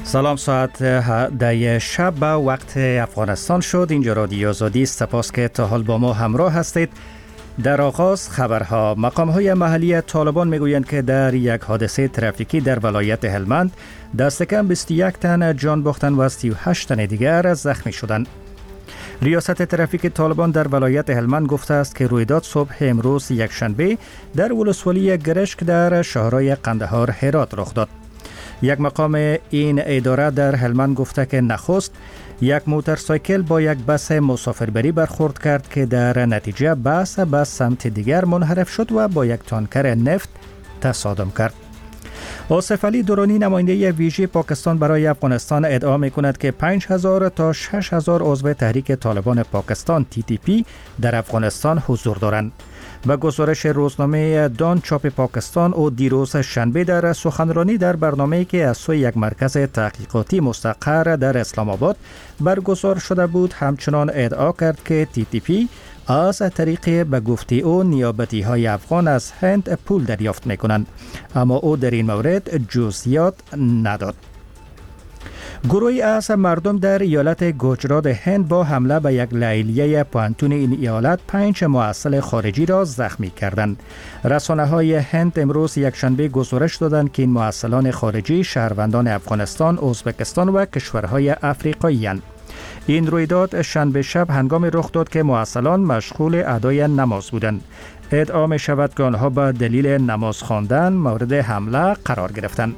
سلام، ساعت 10 شب به وقت افغانستان شد. اینجا رادیو آزادی است. سپاس که تا حال با ما همراه هستید. در آغاز خبرها. مقام‌های محلی طالبان میگویند که در یک حادثه ترافیکی در ولایت هلمند دست کم 21 تن جان باختند و 38 تن دیگر زخمی شدند. ریاست ترافیک طالبان در ولایت هلمند گفته است که رویداد صبح امروز یکشنبه در ولسوالی گرشک در شهرهای قندهار هرات رخ داد. یک مقام این اداره در هلمند گفته که نخست یک موتورسایکل با یک بس مسافربری برخورد کرد که در نتیجه بس به سمت دیگر منحرف شد و با یک تانکر نفت تصادم کرد. آصف علی درانی نماینده ویژه پاکستان برای افغانستان ادعا می‌کند که 5000 تا 6000 عضو تحریک طالبان پاکستان TTP در افغانستان حضور دارند. و گزارش روزنامه دان چاپ پاکستان او دیروز شنبه در سخنرانی در برنامه‌ای که از سوی یک مرکز تحقیقاتی مستقر در اسلام آباد برگزار شده بود همچنان ادعا کرد که TTP از طریق به گفته او نیابتی‌های افغان از هند پول دریافت می‌کنند، اما او در این مورد جزئیات نداد. گروهی از مردم در ایالت گوجرات هند با حمله به یک لیلیه پوهنتون این ایالت 5 محصل خارجی را زخمی کردند. رسانه‌های هند امروز یکشنبه گزارش دادند که این محصلان خارجی شهروندان افغانستان، ازبکستان و کشورهای افریقایی اند. این رویداد شنبه شب هنگامی رخ داد که محصلان مشغول ادای نماز بودند. ادعا می شود که آنها به دلیل نماز خواندن مورد حمله قرار گرفتند.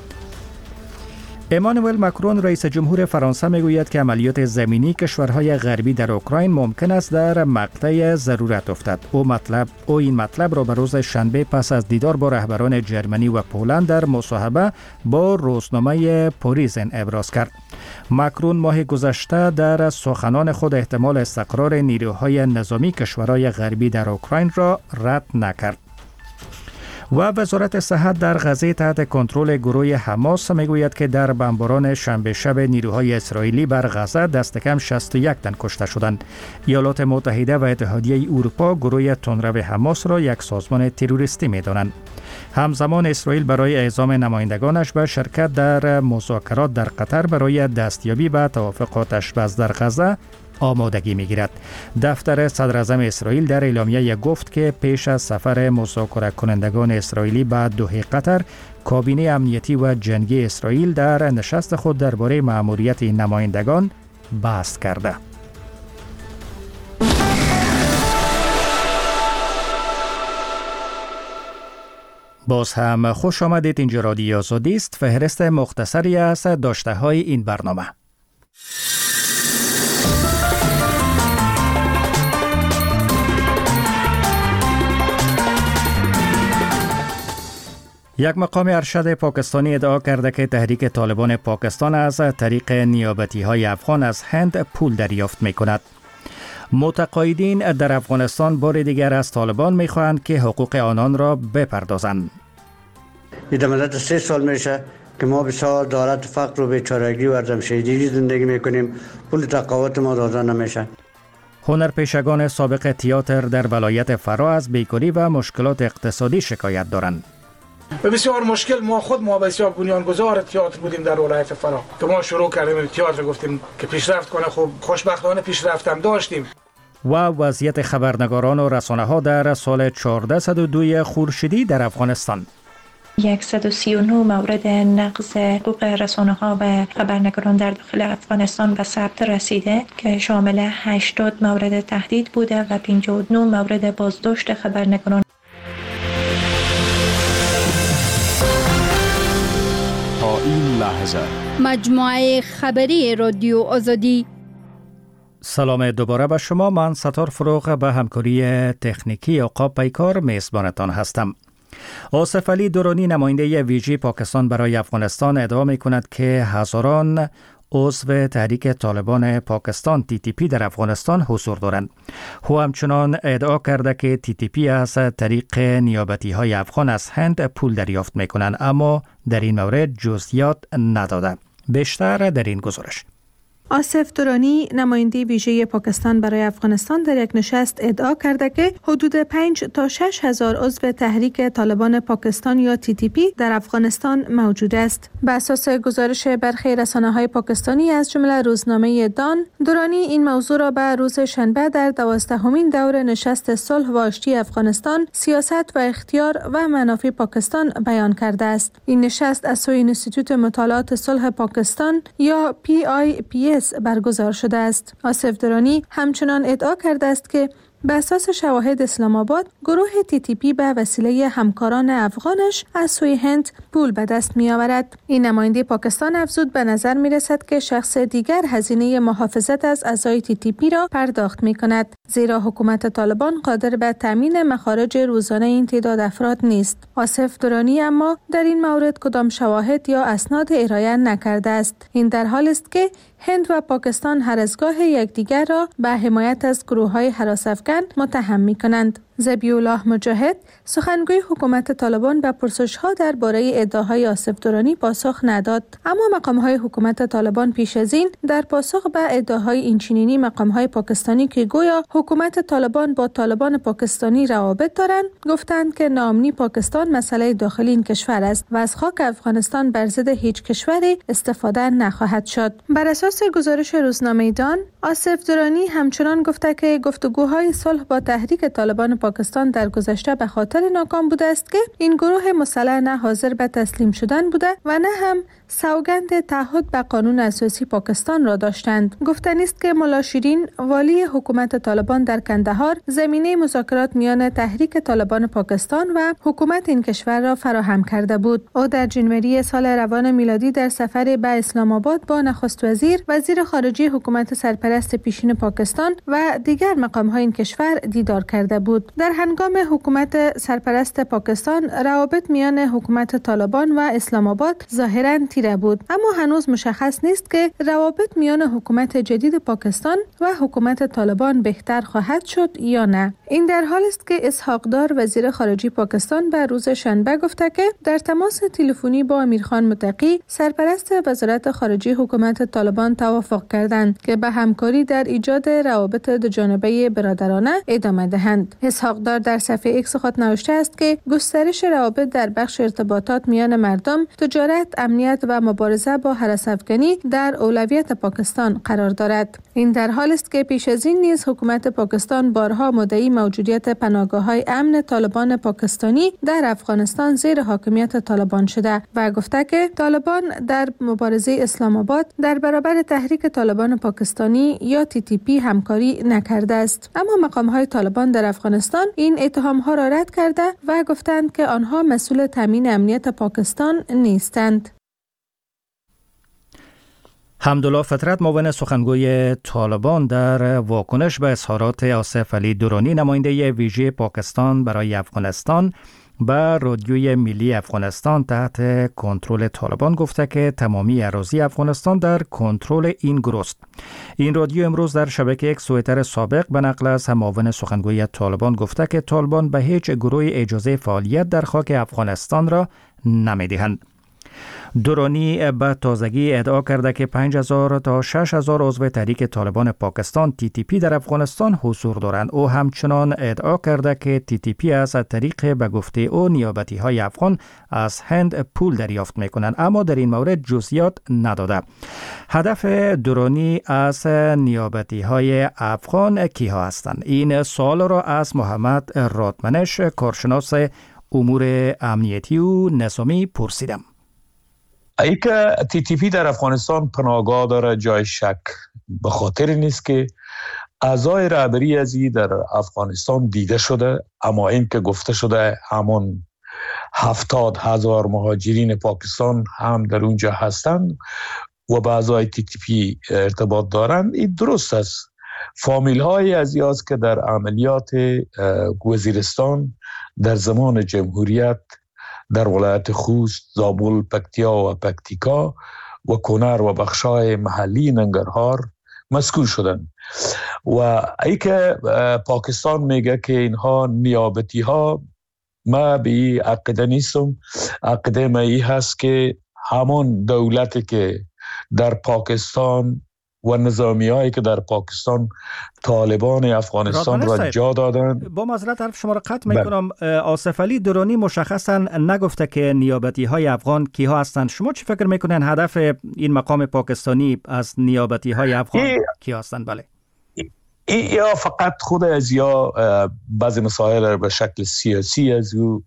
امانوئل مکرون رئیس جمهور فرانسه میگوید که عملیات زمینی کشورهای غربی در اوکراین ممکن است در مقطع ضرورت افتد. او این مطلب را به روز شنبه پس از دیدار با رهبران جرمنی و پولند در مصاحبه با روزنامه پاریزن ابراز کرد. مکرون ماه گذشته در سخنان خود احتمال استقرار نیروهای نظامی کشورهای غربی در اوکراین را رد نکرد. و وزارت صحت در غزه تحت کنترل گروه حماس میگوید که در بمباران شنبه شب نیروهای اسرائیلی بر غزه دست کم 61 تن کشته شدند. ایالات متحده و اتحادیه اروپا گروه تندرو حماس را یک سازمان تروریستی می‌دانند. همزمان اسرائیل برای اعزام نمایندگانش به شرکت در مذاکرات در قطر برای دستیابی به توافق آتش‌بس در غزه آمادگی می‌گیرد. دفتر صدر اعظم اسرائیل در اعلامیه گفت که پیش از سفر مذاکره کنندگان اسرائیلی به دوحه قطر، کابینه امنیتی و جنگی اسرائیل در نشست خود درباره مأموریت این نمایندگان بحث کرده. باز هم خوش آمدید. اینجا رادیو آزادی است. فهرست مختصری از داشته‌های این برنامه. یک مقام ارشد پاکستانی ادعا کرده که تحریک طالبان پاکستان از طریق نیابتی‌های افغان از هند پول دریافت می‌کند. متقاعدین در افغانستان بار دیگر از طالبان می‌خواهند که حقوق آنان را بپردازند. این مدت 3 سال میشه که ما بسیار دارد فقر و بیچارگی و عدم‌شهری زندگی می‌کنیم. پول تقاوت ما داده نمیشه. هنرپیشگان سابق تئاتر در ولایت فرا از بیکاری و مشکلات اقتصادی شکایت دارند. و بسیار مشکل ما بسیار بنیانگذار تئاتر بودیم در ولایت فرا که ما شروع کردیم تئاتر، گفتیم که پیشرفت کنه. خب خوشبختانه پیشرفت هم داشتیم. و وضعیت خبرنگاران و رسانه‌ها در سال 1402 خورشیدی در افغانستان. 139 مورد نقض حقوق رسانه‌ها و خبرنگاران در داخل افغانستان به ثبت رسیده که شامل 80 مورد تهدید بوده و 59 مورد بازداشت خبرنگاران. تا این لحظه مجموعه خبری رادیو آزادی. سلام دوباره به شما. من ستار فروغ به همکاری تکنیکی عقاب پیکار میزبانتان هستم. آصف علی درانی نماینده ویژه پاکستان برای افغانستان ادعا می کند که هزاران عضو تحریک طالبان پاکستان TTP در افغانستان حضور دارند. او همچنان ادعا کرده که TTP از طریق نیابتی‌های افغان از هند پول دریافت می کنند، اما در این مورد جزئیات نداده. بیشتر در این گزارش. آصف درانی نماینده ویژه پاکستان برای افغانستان در یک نشست ادعا کرده که حدود 5 تا 6 هزار عضو تحریک طالبان پاکستان یا TTP در افغانستان موجود است. بر اساس گزارش برخی رسانه‌های پاکستانی از جمله روزنامه دان، درانی این موضوع را به روز شنبه در 12مین دور نشست صلح و آشتی افغانستان، سیاست و اختیار و منافع پاکستان بیان کرده است. این نشست از سوی انستیتوت مطالعات صلح پاکستان یا PIPS برگزار شده است. آصف درانی همچنان ادعا کرده است که به اساس شواهد اسلام آباد، گروه TTP به وسیله همکاران افغانش از سوی هند پول به دست می آورد. این نماینده پاکستان افزود به نظر می رسد که شخص دیگر هزینه محافظت از اعضای TTP را پرداخت می کند، زیرا حکومت طالبان قادر به تامین مخارج روزانه این تعداد افراد نیست. آصف درانی اما در این مورد کدام شواهد یا اسناد ارائه نکرده است. این در حالی است که هند و پاکستان هر از گاه یکدیگر را به حمایت از گروه‌های هراس‌افکن متهم می‌کنند. ذبیح‌الله مجاهد، سخنگوی حکومت طالبان، به پرسش‌ها درباره ادعاهای آصف درانی پاسخ نداد، اما مقام‌های حکومت طالبان پیش از این در پاسخ به ادعاهای اینچنینی مقام‌های پاکستانی که گویا حکومت طالبان با طالبان پاکستانی روابط دارند، گفتند که ناامنی پاکستان مسئله داخلی این کشور است و از خاک افغانستان بر ضد هیچ کشوری استفاده نخواهد شد. بر اساس گزارش روزنامه دان، آصف درانی همچنان گفته که گفتگوهای صلح با تحریک طالبان پاکستان در گذشته به خاطر ناکام بوده است که این گروه مسلح نه حاضر به تسلیم شدن بوده و نه هم سوگند تعهد به قانون اساسی پاکستان را داشتند. گفتنی است که ملا شیرین، والی حکومت طالبان در کندهار، زمینه مذاکرات میان تحریک طالبان پاکستان و حکومت این کشور را فراهم کرده بود. او در جنوری سال روان میلادی در سفر به اسلام آباد با نخست وزیر خارجه حکومت سرپرست پیشین پاکستان و دیگر مقام‌های این کشور دیدار کرده بود. در هنگام حکومت سرپرست پاکستان، روابط میان حکومت طالبان و اسلام آباد ظاهراً تیره بود، اما هنوز مشخص نیست که روابط میان حکومت جدید پاکستان و حکومت طالبان بهتر خواهد شد یا نه. این در حالی است که اسحاق دار، وزیر خارجه پاکستان، به روز شنبه گفته که در تماس تلفنی با امیرخان متقی، سرپرست وزارت خارجه حکومت طالبان، توافق کردند که به همکاری در ایجاد روابط دوجانبه برادرانه ادامه دهند. اسحاق دار در صفحه ایکس خود نوشته است که گسترش روابط در بخش ارتباطات میان مردم، تجارت، امنیت و مبارزه با هراس‌افکنی در اولویت پاکستان قرار دارد. این در حالی است که پیش از این نیز حکومت پاکستان بارها مدعی موجودیت پناهگاه‌های امن طالبان پاکستانی در افغانستان زیر حاکمیت طالبان شده و گفته که طالبان در مبارزه اسلام آباد در برابر تحریک طالبان پاکستانی یا TTP همکاری نکرده است. اما مقام‌های طالبان در افغانستان این اتهام‌ها را رد کرده و گفتند که آنها مسئول تامین امنیت پاکستان نیستند. حمدالله فطرت، معاون سخنگوی طالبان، در واکنش به اظهارات آصف علی درانی، نماینده ویژه پاکستان برای افغانستان، به رادیوی ملی افغانستان تحت کنترل طالبان گفته که تمامی اراضی افغانستان در کنترل این گروه است. این رادیو امروز در شبکه یک توییتر سابق به نقل از معاون سخنگوی طالبان گفته که طالبان به هیچ گروه اجازه فعالیت در خاک افغانستان را نمی‌دهند. درانی به تازگی ادعا کرده که 5000 تا 6000 عضو تحریک طالبان پاکستان TTP در افغانستان حضور دارند. او همچنان ادعا کرده که TTP از طریق به گفته او نیابتی های افغان از هند پول دریافت میکنند، اما در این مورد جزئیات نداده. هدف درانی از نیابتی های افغان کیها هستند؟ این سوال را از محمد رادمنش، کارشناس امور امنیتی و نظامی، پرسیدم. ای که TTP در افغانستان پناهگاه داره جای شک به خاطر نیست که اعضای رهبری ازی در افغانستان دیده شده، اما این که گفته شده همون 70,000 مهاجرین پاکستان هم در اونجا هستند و با اعضای TTP ارتباط دارند، این درست است. فامیل های ازی است که در عملیات وزیرستان در زمان جمهوریت در ولایت خوست، زابل، پکتیا و پکتیکا و کنر و بخشای محلی ننگرهار مذکور شدند و ای که پاکستان میگه که اینها نیابتی ها، ما به این عقیده نیستم. عقیده ما ای هست که همان دولتی که در پاکستان و نظامیایی که در پاکستان طالبان افغانستان را جا دادند. با معذرت حرف شما را قطع میکنم. آصف علی درانی مشخصا نگفته که نیابتی های افغان کیها هستند. شما چی فکر میکنین هدف این مقام پاکستانی از نیابتی های افغان کیها هستند؟ بله، یا فقط خود از یا بعضی مسائل را به شکل سیاسی از او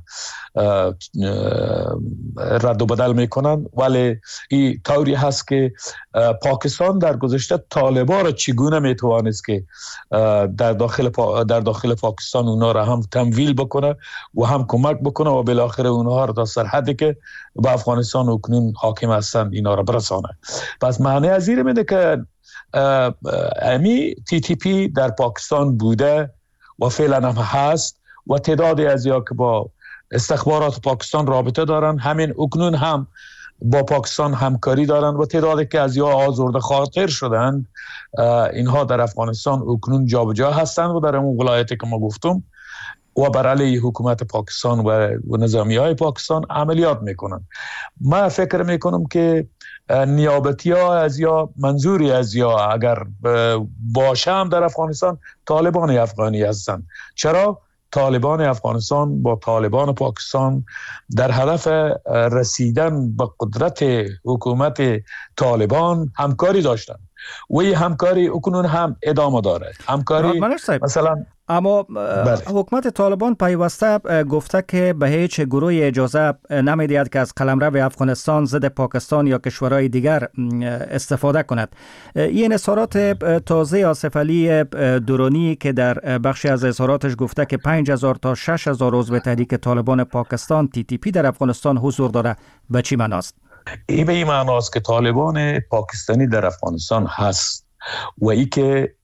رد و بدل میکنن، ولی این طوری هست که پاکستان در گذشته طالبان را چگونه میتوانست که در داخل پاکستان اونا را هم تمویل بکنه و هم کمک بکنه و بالاخره اونها را تا سرحدی که به افغانستان اکنون حاکم هستند اینا را برسانه. پس معنی از این میده که امی TTP در پاکستان بوده و فعلا هم هست و تعدادی از یا که با استخبارات پاکستان رابطه دارن، همین اکنون هم با پاکستان همکاری دارن و تعدادی که از یا آزرده خاطر شدن اینها در افغانستان اکنون جابجا هستند و در اون ولایتی که ما گفتم و بر علیه حکومت پاکستان و نظامی های پاکستان عملیات میکنن. من فکر میکنم که نیابتی ها از یا منظوری از یا اگر باشه هم در افغانستان طالبان افغانی هستند. چرا؟ طالبان افغانستان با طالبان پاکستان در هدف رسیدن به قدرت حکومت طالبان همکاری داشتن و این همکاری اکنون هم ادامه داره. همکاری مثلا اما حکومت طالبان پیوسته گفته که به هیچ گروه اجازه نمیدهد که از قلمرو افغانستان ضد پاکستان یا کشورهای دیگر استفاده کند. این اظهارات تازه آصف علی درانی که در بخشی از اظهاراتش گفته که 5000 تا 6000 عضو تحریک طالبان پاکستان TTP در افغانستان حضور داره، به چی معناست؟ این به این معناست که طالبان پاکستانی در افغانستان هست و ای که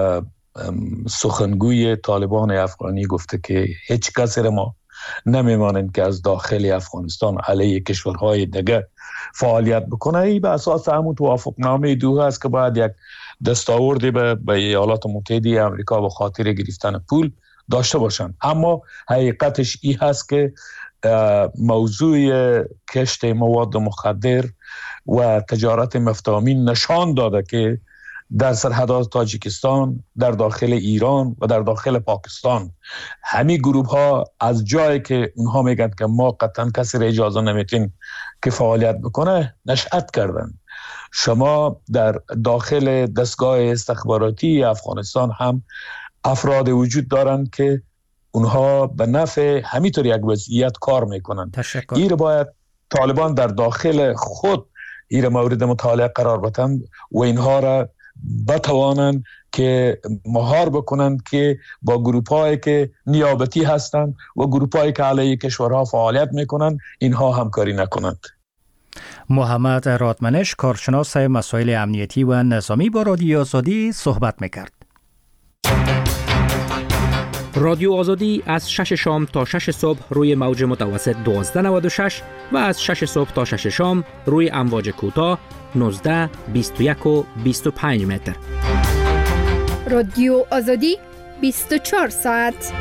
سخنگوی طالبان افغانی گفته که هیچ کسی ما نمیمانند که از داخل افغانستان علیه کشورهای دیگه فعالیت بکنه. این به اساس همون توافقنامه دو هست که باید یک دستاوردی به ایالات متحده آمریکا به خاطر گرفتن پول داشته باشند. اما حقیقتش این هست که موضوع کشت مواد مخدر و تجارت مفتامین نشان داده که در سرحدات تاجیکستان، در داخل ایران و در داخل پاکستان همین گروه ها از جایی که اونها میگن که ما قطعا کسی را اجازه نمیتیم که فعالیت بکنه نشأت کردن. شما در داخل دستگاه استخباراتی افغانستان هم افراد وجود دارند که اونها به نفع همینطور یک وضعیت کار میکنن. این باید طالبان در داخل خود این مورد مطالعه قرار بدن و اینها را بتوانند که مهار بکنند که با گروپ‌هایی که نیابتی هستند و گروپ‌هایی که علیه کشورها فعالیت میکنند اینها همکاری نکنند. محمد رادمنش، کارشناس مسائل امنیتی و نظامی، با رادیو آزادی صحبت میکرد. رادیو آزادی از 6 شام تا 6 صبح روی موج متوسط 1296 و از 6 صبح تا 6 شام روی امواج کوتاه 19، 21 و 25 متر. رادیو آزادی 24 ساعت.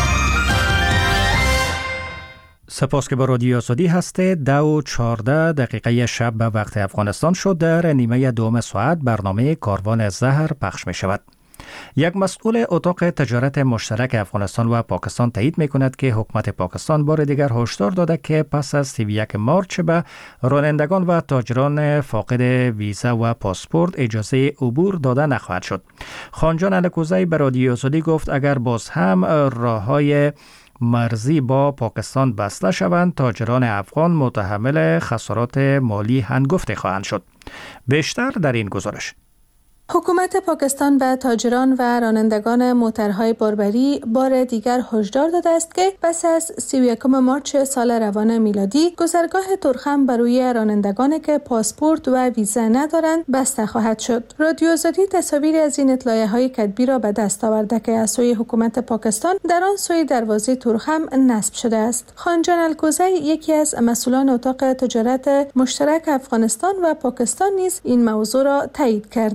سپاس که با رادیو آزادی هسته. 2:14 شب به وقت افغانستان شد. در نیمه دوم ساعت برنامه کاروان زهر پخش می شود. یک مسئول اتاق تجارت مشترک افغانستان و پاکستان تایید می کند که حکومت پاکستان بار دیگر هشدار داده که پس از 31 مارچ به رانندگان و تاجران فاقد ویزا و پاسپورت اجازه عبور داده نخواهد شد. خانجان الکوزی به رادیو آزادی گفت اگر باز هم راههای مرزی با پاکستان بسته شوند، تاجران افغان متحمل خسارات مالی هنگفته خواهند شد. بیشتر در این گزارش. حکومت پاکستان به تاجران و رانندگان موترهای باربری بار دیگر هشدار داده است که پس از 31 مارچ سال روان میلادی گذرگاه تورخم بروی رانندگان که پاسپورت و ویزا ندارند بسته خواهد شد. رادیو آزادی تصاویری از این اطلاعیه‌های کتبی را به دست آورده که از سوی حکومت پاکستان در آن سوی دروازه تورخم نصب شده است. خانجان الکوزی، یکی از مسئولان اتاق تجارت مشترک افغانستان و پاکستان، نیز این موضوع را تایید کرده. او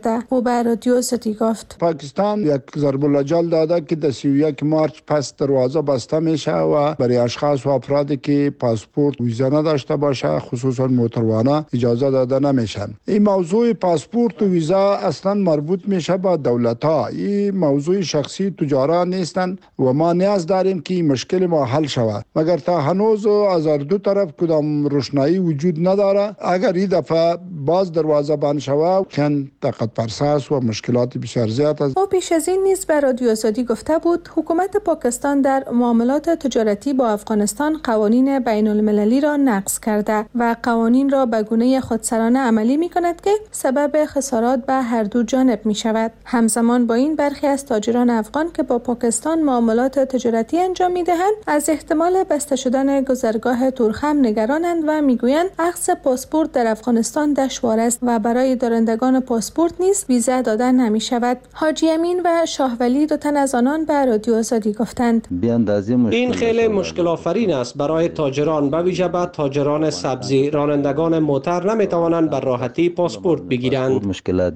به رادیو آزادی گفت. پاکستان یک ضرب الجل داده که در 31 مارچ پس دروازه بسته میشه و برای اشخاص و افرادی که پاسپورت ویزا نداشته باشه خصوصا موتروانه اجازه داده نمیشن. این موضوع پاسپورت و ویزا اصلا مربوط میشه با دولت ها. این موضوع شخصی تجارا نیستن و ما نیاز داریم که مشکل ما حل شود. مگر تا هنوز از دو طرف کدام روشنایی وجود نداره. اگر این دفعه باز دروازه بند شود کن طاقت فرساست و مشکلات بسیار زیاد است. او پیش از این نیز به رادیو آزادی گفته بود حکومت پاکستان در معاملات تجارتی با افغانستان قوانین بین المللی را نقض کرده و قوانین را به گونه خودسرانه عملی می کند که سبب خسارات به هر دو جانب می شود. همزمان با این برخی از تاجران افغان که با پاکستان معاملات تجارتی انجام می دهند از احتمال بسته شدن گذرگاه تورخم نگرانند و می گویند اخذ پاسپورت در افغانستان دشوار است و برای دارندگان پاسپورت نیز ویزا دادن نمی شود. حاجی امین و شاه ولی دو تن از آنان به رادیو آزادی گفتند این خیلی مشکل آفرین است برای تاجران، به ویژه به تاجران سبزی. رانندگان موتر نمی توانند به راحتی پاسپورت بگیرند.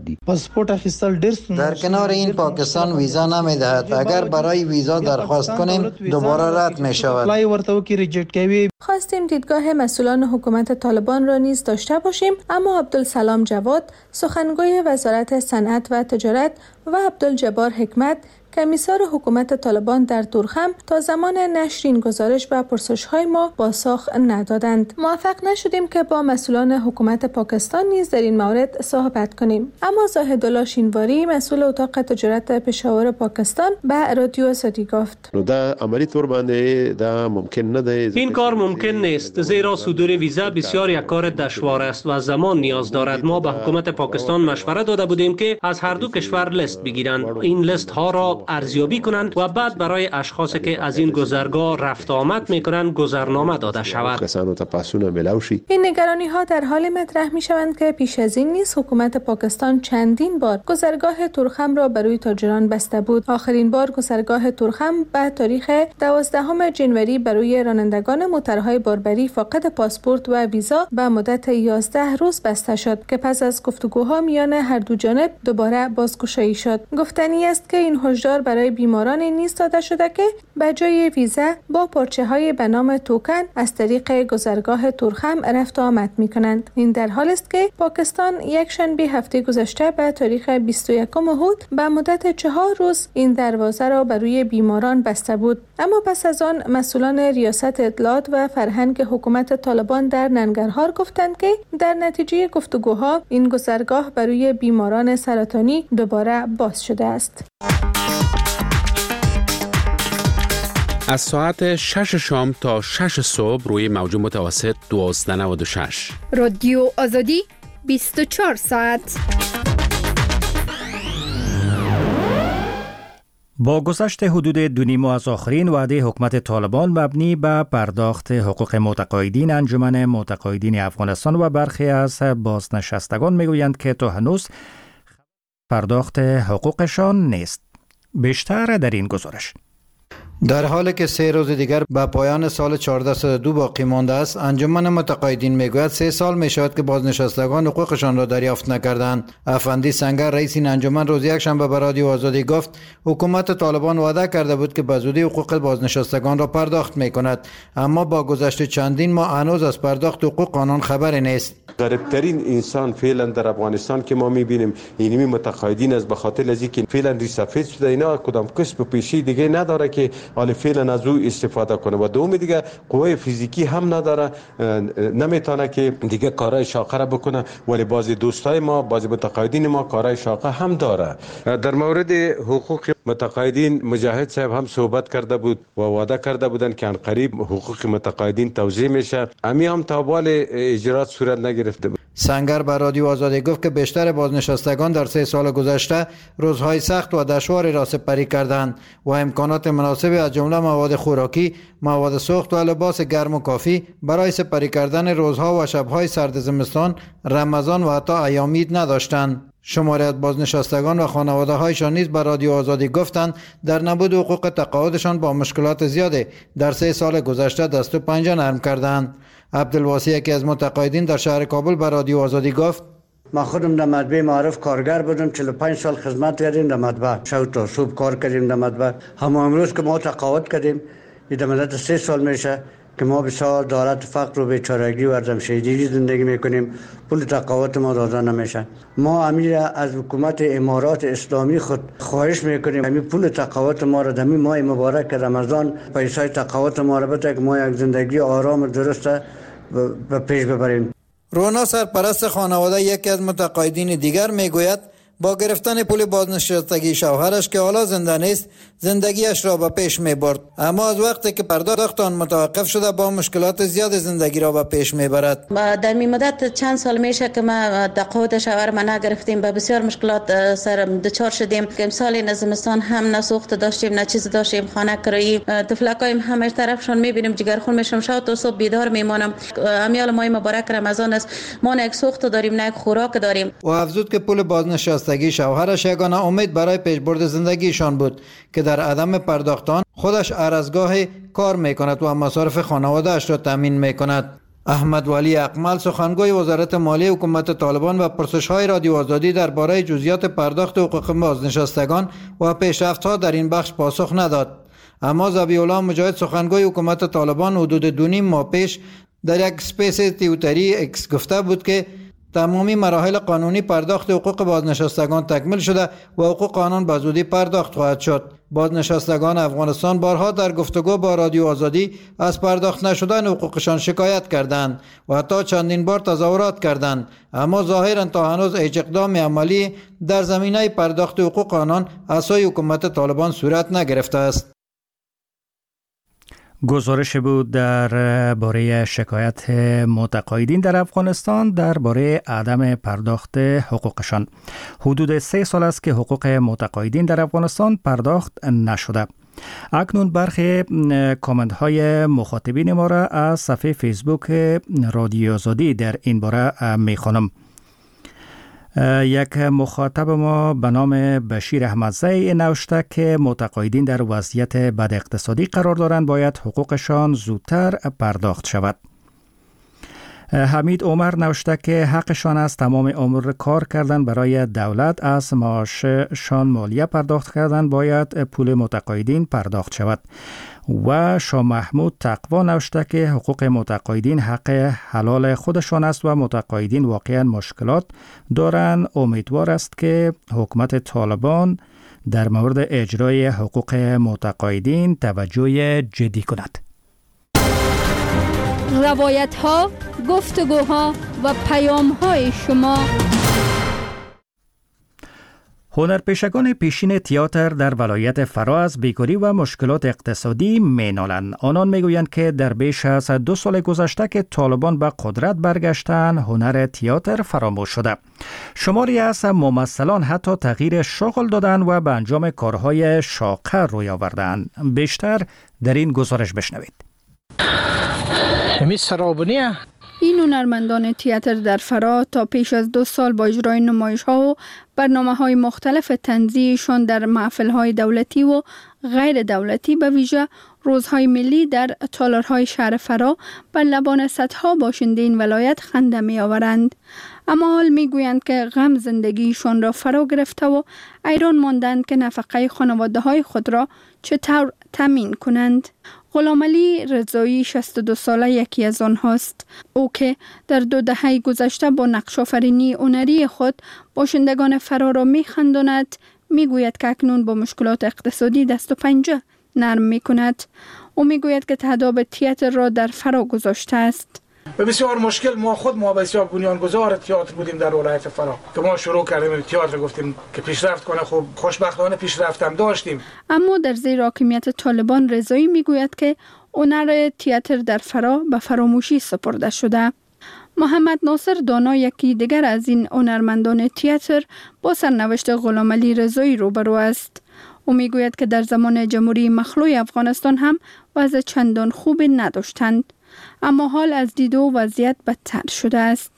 در کنار این پاکستان ویزا نمی دهد. اگر برای ویزا درخواست کنیم دوباره رد می شود. خواستیم دیدگاه مسئولان حکومت طالبان را نیز داشته باشیم، اما عبدالسلام جواد سخنگوی وزارت صنعت و تجارت و عبدالجبار حکمت کمیسر حکومت طالبان در تورخم تا زمان نشر این گزارش و پرسش‌های ما پاسخ ندادند. موفق نشدیم که با مسئولان حکومت پاکستان نیز در این مورد صحبت کنیم. اما زاهدالله شینواری مسئول اتاق تجارت پشاور پاکستان به رادیو آزادی گفت این کار ممکن نیست زیرا صدور ویزا بسیار یک کار دشوار است و زمان نیاز دارد. ما به حکومت پاکستان مشوره داده بودیم که از هر دو کشور لیست بگیرند، این لیست ها را ارزیابی کنند و بعد برای اشخاصی که از این گذرگاه رفت آمد میکنند گذرنامه داده شود. این نگرانی ها در حال مطرح می شوند که پیش از این نیز حکومت پاکستان چندین بار گذرگاه تورخم را برای تاجران بسته بود. آخرین بار گذرگاه تورخم به تاریخ 12 جنوری برای رانندگان موترهای باربری فاقد پاسپورت و ویزا به مدت 11 روز بسته شد که پس از گفتگوها میان هر دو جانب دوباره بازگشایی شد. گفتنی است که این هشدار برای بیماران نیز داده شده که به جای ویزا با پارچه‌های به نام توکن از طریق گذرگاه تورخم رفت و آمد می‌کنند. این در حالی است که پاکستان یک شنبه هفته گذشته به تاریخ 21 هود به مدت 4 روز این دروازه را برای بیماران بسته بود. اما پس از آن مسئولان ریاست اطلاعات و فرهنگ حکومت طالبان در ننگرهار گفتند که در نتیجه گفتگوها این گذرگاه برای بیماران سرطانی دوباره باز شده است. از ساعت 6 شام تا 6 صبح روی موج متوسط 1296. رادیو آزادی 24 ساعت. با گذشت حدود 2.5 ماه از آخرین وعده حکومت طالبان مبنی به پرداخت حقوق متقاعدین، انجمن متقاعدین افغانستان و برخی از بازنشستگان میگویند که تا هنوز پرداخت حقوقشان نیست. بیشتر در این گزارش. در حالی که 3 روز دیگر به پایان سال 1402 باقی مانده است، انجمن متقاعدین میگوید 3 سال می شود که بازنشستگان حقوقشان را دریافت نکردند. افندی سنگر رئیس این انجمن روز یکشنبه به رادیو آزادی گفت حکومت طالبان وعده کرده بود که به زودی حقوق بازنشستگان را پرداخت می کند، اما با گذشت چندین ماه هنوز از پرداخت حقوق آنان خبری نیست. غریبترین انسان فعلا در افغانستان که ما میبینیم اینمی متقاعدین از به خاطر از اینکه فعلا ریسافیت شده، اینا کدام کسب و پیشی دیگه نداره که حالا فعلا از او استفاده کنه و دوم دیگه قوه فیزیکی هم نداره، نمیتونه که دیگه کارهای شاقه را بکنه، ولی بعضی دوستای ما، بعضی متقاعدین ما کارهای شاقه هم داره. در مورد حقوق متقاعدین مجاهد صاحب هم صحبت کرده بود و وعده کرده بودن که قریب حقوق متقاعدین توزیع میشه، امی هم تا حال اجرات صورت نگرفته بود. سنگر به رادیو آزادی گفت که بیشتر بازنشستگان در 3 سال گذشته روزهای سخت و دشواری را سپری کردند و امکانات مناسبی از جمله مواد خوراکی، مواد سوخت و لباس گرم و کافی برای سپری کردن روزها و شبهای سرد زمستان، رمضان و حتی ایام عید نداشتند. شماری از بازنشستگان و خانواده‌هایشان نیز به رادیو آزادی گفتند در نبود حقوق تقاعدشان با مشکلات زیادی در 3 سال گذشته دست و پنجه نرم کردند. عبدالواسی یکی از متقاعدین در شهر کابل به رادیو آزادی گفت ما خودم در مطبع معارف کارگر بودم، 45 سال خدمت کردیم در مطبع، شب تا صبح کار کردیم در مطبع. همون امروز که ما تقاعد کردیم، در مدت 3 سال میشه که ما بسیار دارد فقر و بیچارگی و عدم شهیدگی زندگی میکنیم. پول تقاعد ما داده نمیشه. ما امیر از حکومت امارات اسلامی خود خواهش میکنیم همین پول تقاعد ما را در ماه مبارک رمضان پیسای تقاعد ما را بده که ما یک زندگی آرام و درست به پیش ببریم. رونا سرپرست خانواده یکی از متقاعدین دیگر میگوید با گرفتن پول بازنشستگی شوهرش که حالا زنده نیست زندگیش را به پیش میبرد، اما از وقتی که پرداخت آن متوقف شده با مشکلات زیاد زندگی را به پیش میبرد. در مدت چند سال میشه که ما تقاعد شوهر ما نگرفتیم، به بسیار مشکلات سر دچار شدیم که امسال زمستان هم نه سوخت داشتیم نه چیز داشتیم، خانه کرایی، طفلکایم همه طرفشون میبینیم جگرخون میشم، شب تا صبح بیدار میمونم. امیال ماه مبارک رمضان است، ما نه یک سوخت داریم نه یک خوراک داریم. و افزود که پول بازنشستگی شوهرش یگانه امید برای پیشبرد زندگیشان بود که در عدم پرداخت آن خودش هر از گاهی کار میکند و مصارف خانواده‌اش را تامین میکند. احمد ولی اقمل سخنگوی وزارت مالیه حکومت طالبان و پرسش‌های رادیو آزادی درباره جزئیات پرداخت حقوق بازنشستگان و پیشرفت‌ها در این بخش پاسخ نداد. اما ذبیح‌الله مجاهد سخنگوی حکومت طالبان حدود 2.5 ماه پیش در یک اسپیس توییتری اکس گفته بود که تمامی مراحل قانونی پرداخت حقوق بازنشستگان تکمیل شده و حقوق آنان به زودی پرداخت خواهد شد. بازنشستگان افغانستان بارها در گفتگو با رادیو آزادی از پرداخت نشدن حقوقشان شکایت کردند و حتی چندین بار تظاهرات کردند، اما ظاهرا تا هنوز هیچ اقدام عملی در زمینه پرداخت حقوق آنان از سوی حکومت طالبان صورت نگرفته است. گزارش بود در باره شکایت متقاعدین در افغانستان درباره عدم پرداخت حقوقشان. حدود 3 سال است که حقوق متقاعدین در افغانستان پرداخت نشده. اکنون برخی کامنت های مخاطبین ما را از صفحه فیسبوک رادیو آزادی در این باره میخوانم. یک مخاطب ما به نام بشیر احمدزی نوشته که متقاعدین در وضعیت بد اقتصادی قرار دارند، باید حقوقشان زودتر پرداخت شود. حمید عمر نوشته که حقشان است تمام عمر کار کردن برای دولت، از معاششان مالیه پرداخت کردن، باید پول متقاعدین پرداخت شود. و شاه محمود تقوا نوشته که حقوق متقاعدین حق حلال خودشان است و متقاعدین واقعا مشکلات دارند. امیدوار است که حکومت طالبان در مورد اجرای حقوق متقاعدین توجه جدی کند. روایت ها، گفتگوها و پیام های شما. هنرپیشگان پیشین تئاتر در ولایت فرا از بیکاری و مشکلات اقتصادی مینالند. آنان میگویند که در بیش از 2 سال گذشته که طالبان به قدرت برگشتند، هنر تئاتر فراموش شده. شماری از ممثلان حتی تغییر شغل دادند و به انجام کارهای شاقه روی آوردند. بیشتر در این گزارش بشنوید. این هنرمندان تئاتر در فرا تا پیش از 2 سال با اجرای نمایش‌ها و برنامه‌های مختلف تنزیهشان در محفل‌های دولتی و غیر دولتی به ویژه روزهای ملی در تالارهای شهر فرا بر لبان صدها باشنده این ولایت خنده می‌آورند. اما حال می‌گویند که غم زندگیشان را فرا گرفته و حیران ماندند که نفقه خانواده‌های خود را چطور تامین کنند. غلامعلی رضایی 62 ساله یکی از آنهاست. او که در 2 دهه گذشته با نقش‌آفرینی هنری خود باشندگان فرا را می‌خنداند، می‌گوید که اکنون با مشکلات اقتصادی دست و پنجه نرم می‌کند. او می‌گوید که تهداب تئاتر را در فرا گذاشته است. به بسیار مشکل ما بسیار بنیانگذار تئاتر بودیم در ولایت فرا که ما شروع کردیم تئاتر، گفتیم که پیشرفت کنه. خب خوشبختانه پیشرفتم داشتیم. اما در زیر حاکمیت طالبان رضایی میگوید که هنر تئاتر در فرا به فراموشی سپرده شده. محمد ناصر دانا یکی دیگر از این هنرمندان تئاتر با سرنوشت غلامعلی رضایی روبرو است. او میگوید که در زمان جمهوری مخلوع افغانستان هم وضع چندان خوبی نداشتند، اما حال از دیدو وضعیت بدتر شده است.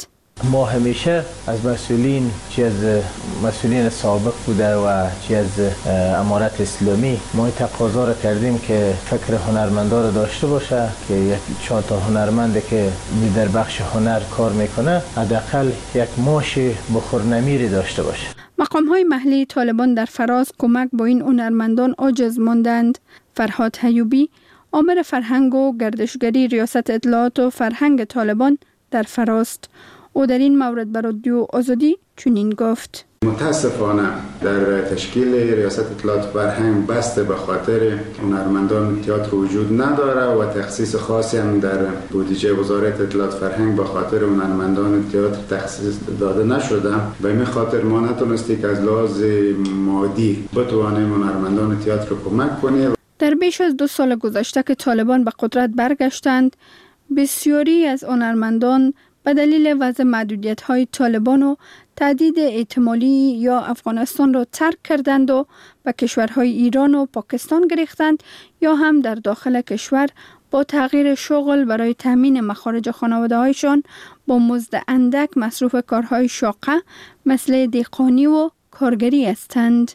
ما همیشه از مسئولین، چی از مسئولین سابق بوده و چی از امارت اسلامی، ما این تقاضا را کردیم که فکر هنرمندا را داشته باشه که یک 4 تا هنرمنده که در بخش هنر کار میکنه حداقل یک معاش بخورنمیری داشته باشه. مقام‌های محلی طالبان در فراز کمک با این هنرمندان عاجز ماندند. فرهاد حیوبی، آمر فرهنگ و گردشگری ریاست اطلاعات و فرهنگ طالبان در فراست. او در این مورد به رادیو آزادی چنین گفت: متاسفانه در تشکیل ریاست اطلاعات فرهنگ بسته به خاطر هنرمندان تئاتر وجود نداره و تخصیص خاصی هم در بودجه وزارت اطلاعات فرهنگ به خاطر هنرمندان تئاتر تخصیص داده نشده. به این خاطر ما نتونستیم که از لحاظ مادی بتوانیم هنرمندان تئاتر کمک کنیم. در بیش از 2 سال گذشته که طالبان به قدرت برگشتند، بسیاری از هنرمندان به دلیل وضع محدودیت‌های طالبان و تهدید احتمالی یا افغانستان را ترک کردند و به کشورهای ایران و پاکستان گریختند یا هم در داخل کشور با تغییر شغل برای تامین مخارج خانواده‌هایشان با مزد اندک مصروف کارهای شاقه مثل دهقانی و کارگری هستند.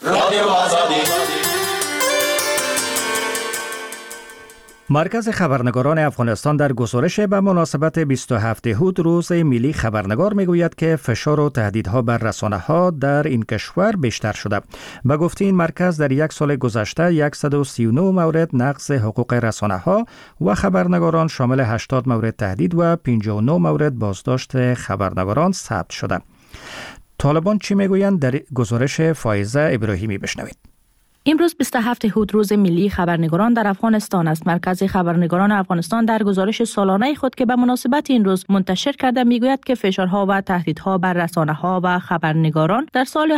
مرکز خبرنگاران افغانستان در گزارش به مناسبت 27 هود روز ملی خبرنگار میگوید که فشار و تهدیدها بر رسانه‌ها در این کشور بیشتر شده. به گفته این مرکز در یک سال گذشته 139 مورد نقض حقوق رسانه‌ها و خبرنگاران شامل 80 مورد تهدید و 59 مورد بازداشت خبرنگاران ثبت شده. طالبان چی میگویند در گزارش فائزه ابراهیمی بشنوید. امروز 27 هود روز ملی خبرنگاران در افغانستان است. مرکز خبرنگاران افغانستان در گزارش سالانه خود که به مناسبت این روز منتشر کرده میگوید که فشارها و تهدیدها بر رسانه‌ها و خبرنگاران در سال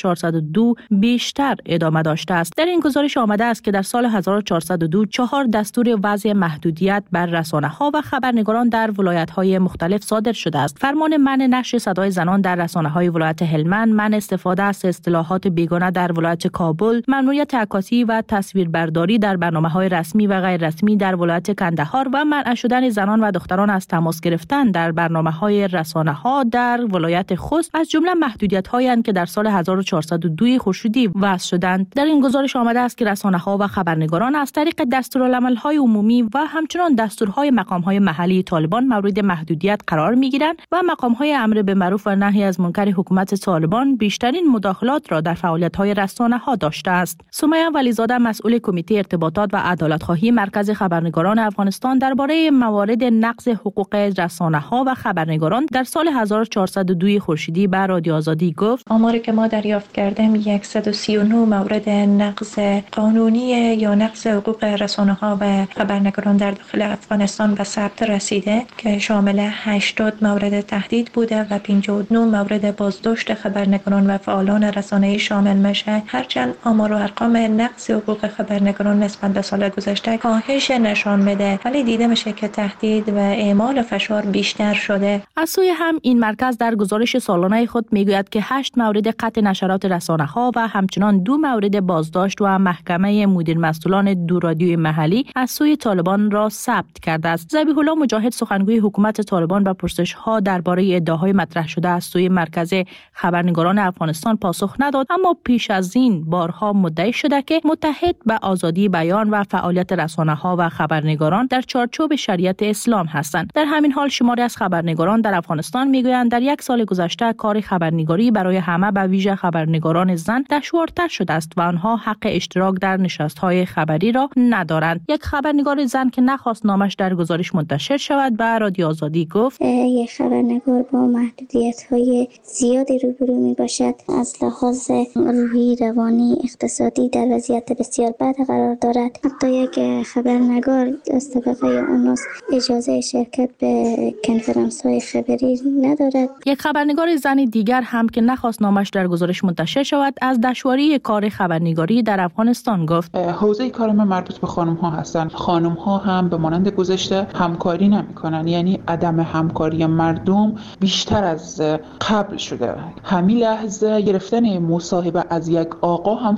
1402 بیشتر ادامه داشته است. در این گزارش آمده است که در سال 1402 4 دستور وضع محدودیت بر رسانه‌ها و خبرنگاران در ولایت‌های مختلف صادر شده است. فرمان منع نشر صدای زنان در رسانه‌های ولایت هلمند، منع استفاده از اصطلاحات بیگانه در ولایت کابل، ممنوعیت عکاسی و تصویربرداری در برنامه‌های رسمی و غیر رسمی در ولایت کندهار و منع شدن زنان و دختران از تماس گرفتن در برنامه‌های رسانه‌ها در ولایت خوست از جمله محدودیت‌هایی اند که در سال 1402 خورشیدی وضع شدند. در این گزارش آمده است که رسانه‌ها و خبرنگاران از طریق دستورالعمل‌های عمومی و همچنین دستورهای مقام‌های محلی طالبان مورد محدودیت قرار می‌گیرند و مقام‌های امر به معروف و نهی از منکر حکومت طالبان بیشترین مداخلات را در فعالیت‌های رسانه‌ها داشته است. سمیه ولیزاده مسئول کمیته ارتباطات و عدالت‌خواهی مرکز خبرنگاران افغانستان درباره موارد نقض حقوق رسانه‌ها و خبرنگاران در سال 1402 خورشیدی به رادیو آزادی گفت: آماری که ما دریافت کردیم 139 مورد نقض قانونی یا نقض حقوق رسانه‌ها و خبرنگاران در داخل افغانستان به ثبت رسیده که شامل 80 مورد تهدید بوده و 59 مورد بازداشت خبرنگاران و فعالان رسانه‌ای شامل میشه. هرچند آمار و ارقام نقض حقوق خبرنگاران نسبت به سال گذشته کاهش نشان میده، ولی دیده میشه که تهدید و اعمال فشار بیشتر شده. از سوی هم این مرکز در گزارش سالانه خود میگوید که 8 مورد قطع نشرات رسانه‌ها و همچنان 2 مورد بازداشت و محکمه مدیر مسئولان 2 رادیوی محلی از سوی طالبان را ثبت کرده است. ذبیح الله مجاهد سخنگوی حکومت طالبان به پرسش‌ها درباره ادعاهای مطرح شده از سوی مرکز خبرنگاران افغانستان پاسخ نداد، اما پیش از این بارها مدعی شده که متحد به آزادی بیان و فعالیت رسانه‌ها و خبرنگاران در چارچوب شریعت اسلام هستند. در همین حال شماری از خبرنگاران در افغانستان میگویند در یک سال گذشته کار خبرنگاری برای همه به ویژه خبرنگاران زن دشوارتر شده است و آنها حق اشتراک در نشست‌های خبری را ندارند. یک خبرنگار زن که نخواست نامش در گزارش منتشر شود به رادیو آزادی گفت: یک خبرنگار با محدودیت‌های زیادی روبرو میباشد، از لحاظ روحی، روانی، اقتصادی در وضعیت بسیار بد قرار دارد. حتی یک خبرنگار از طبقه اوناس اجازه شرکت به کنفرانس‌های خبری ندارد. یک خبرنگار زن دیگر هم که نخواست نامش در گزارش منتشر شود از دشواری کار خبرنگاری در افغانستان گفت: حوزه کار من مربوط به خانم‌ها هستند. خانم‌ها هم به مانند گذشته همکاری نمی‌کنند، یعنی عدم همکاری مردم بیشتر از قبل شده. همین لحظه گرفتن مصاحبه از یک آقا هم سخت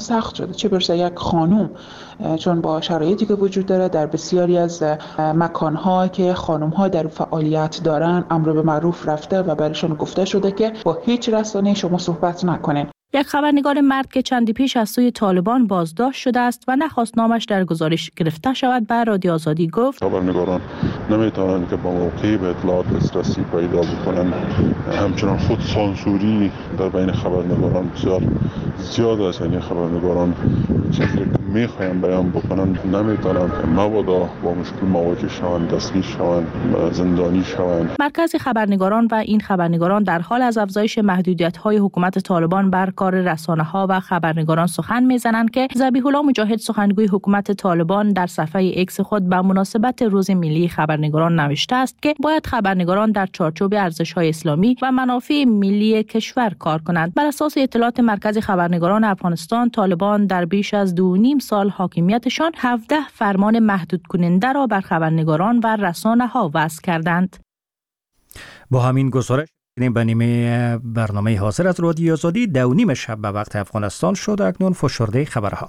نشده، چه برسه یک خانم، چون با شرایطی که وجود داره در بسیاری از مکان‌ها که خانم‌ها در فعالیت دارن امر به معروف رفته و برایشان گفته شده که با هیچ رسانه‌ای شما صحبت نکنین. یک خبرنگار مرد که چندی پیش از سوی طالبان بازداشت شده است و نخواست نامش در گزارش گرفته شود به رادیو آزادی گفت خبرنگاران نمیتونن که با موقعی به اطلاعات دسترسی پیدا بکنن. همچنان خود سانسوری در بین خبرنگاران بسیار زیاد است، یعنی خبرنگاران چیزی که میخوایم بیان بکنن نمیتونن که مبادا با مشکل مواجه شوند، دستگیر شوند، زندانی شوند. مرکز خبرنگاران و این خبرنگاران در حال از افزایش محدودیت‌های حکومت طالبان بر کار رسانه‌ها و خبرنگاران سخن می‌زنند که ذبیح الله مجاهد سخنگوی حکومت طالبان در صفحه ایکس خود به مناسبت روز ملی خبرنگاران نوشته است که باید خبرنگاران در چارچوب ارزش‌های اسلامی و منافع ملی کشور کار کنند. بر اساس اطلاعات مرکز خبرنگاران افغانستان، طالبان در بیش از 2.5 سال حاکمیتشان 17 فرمان محدود کننده را بر خبرنگاران و رسانه‌ها وضع کردند. با همین گزارش به نیمه برنامه حاضر از رادیو آزادی 2:30 شب به وقت افغانستان شد. اکنون فشرده خبرها.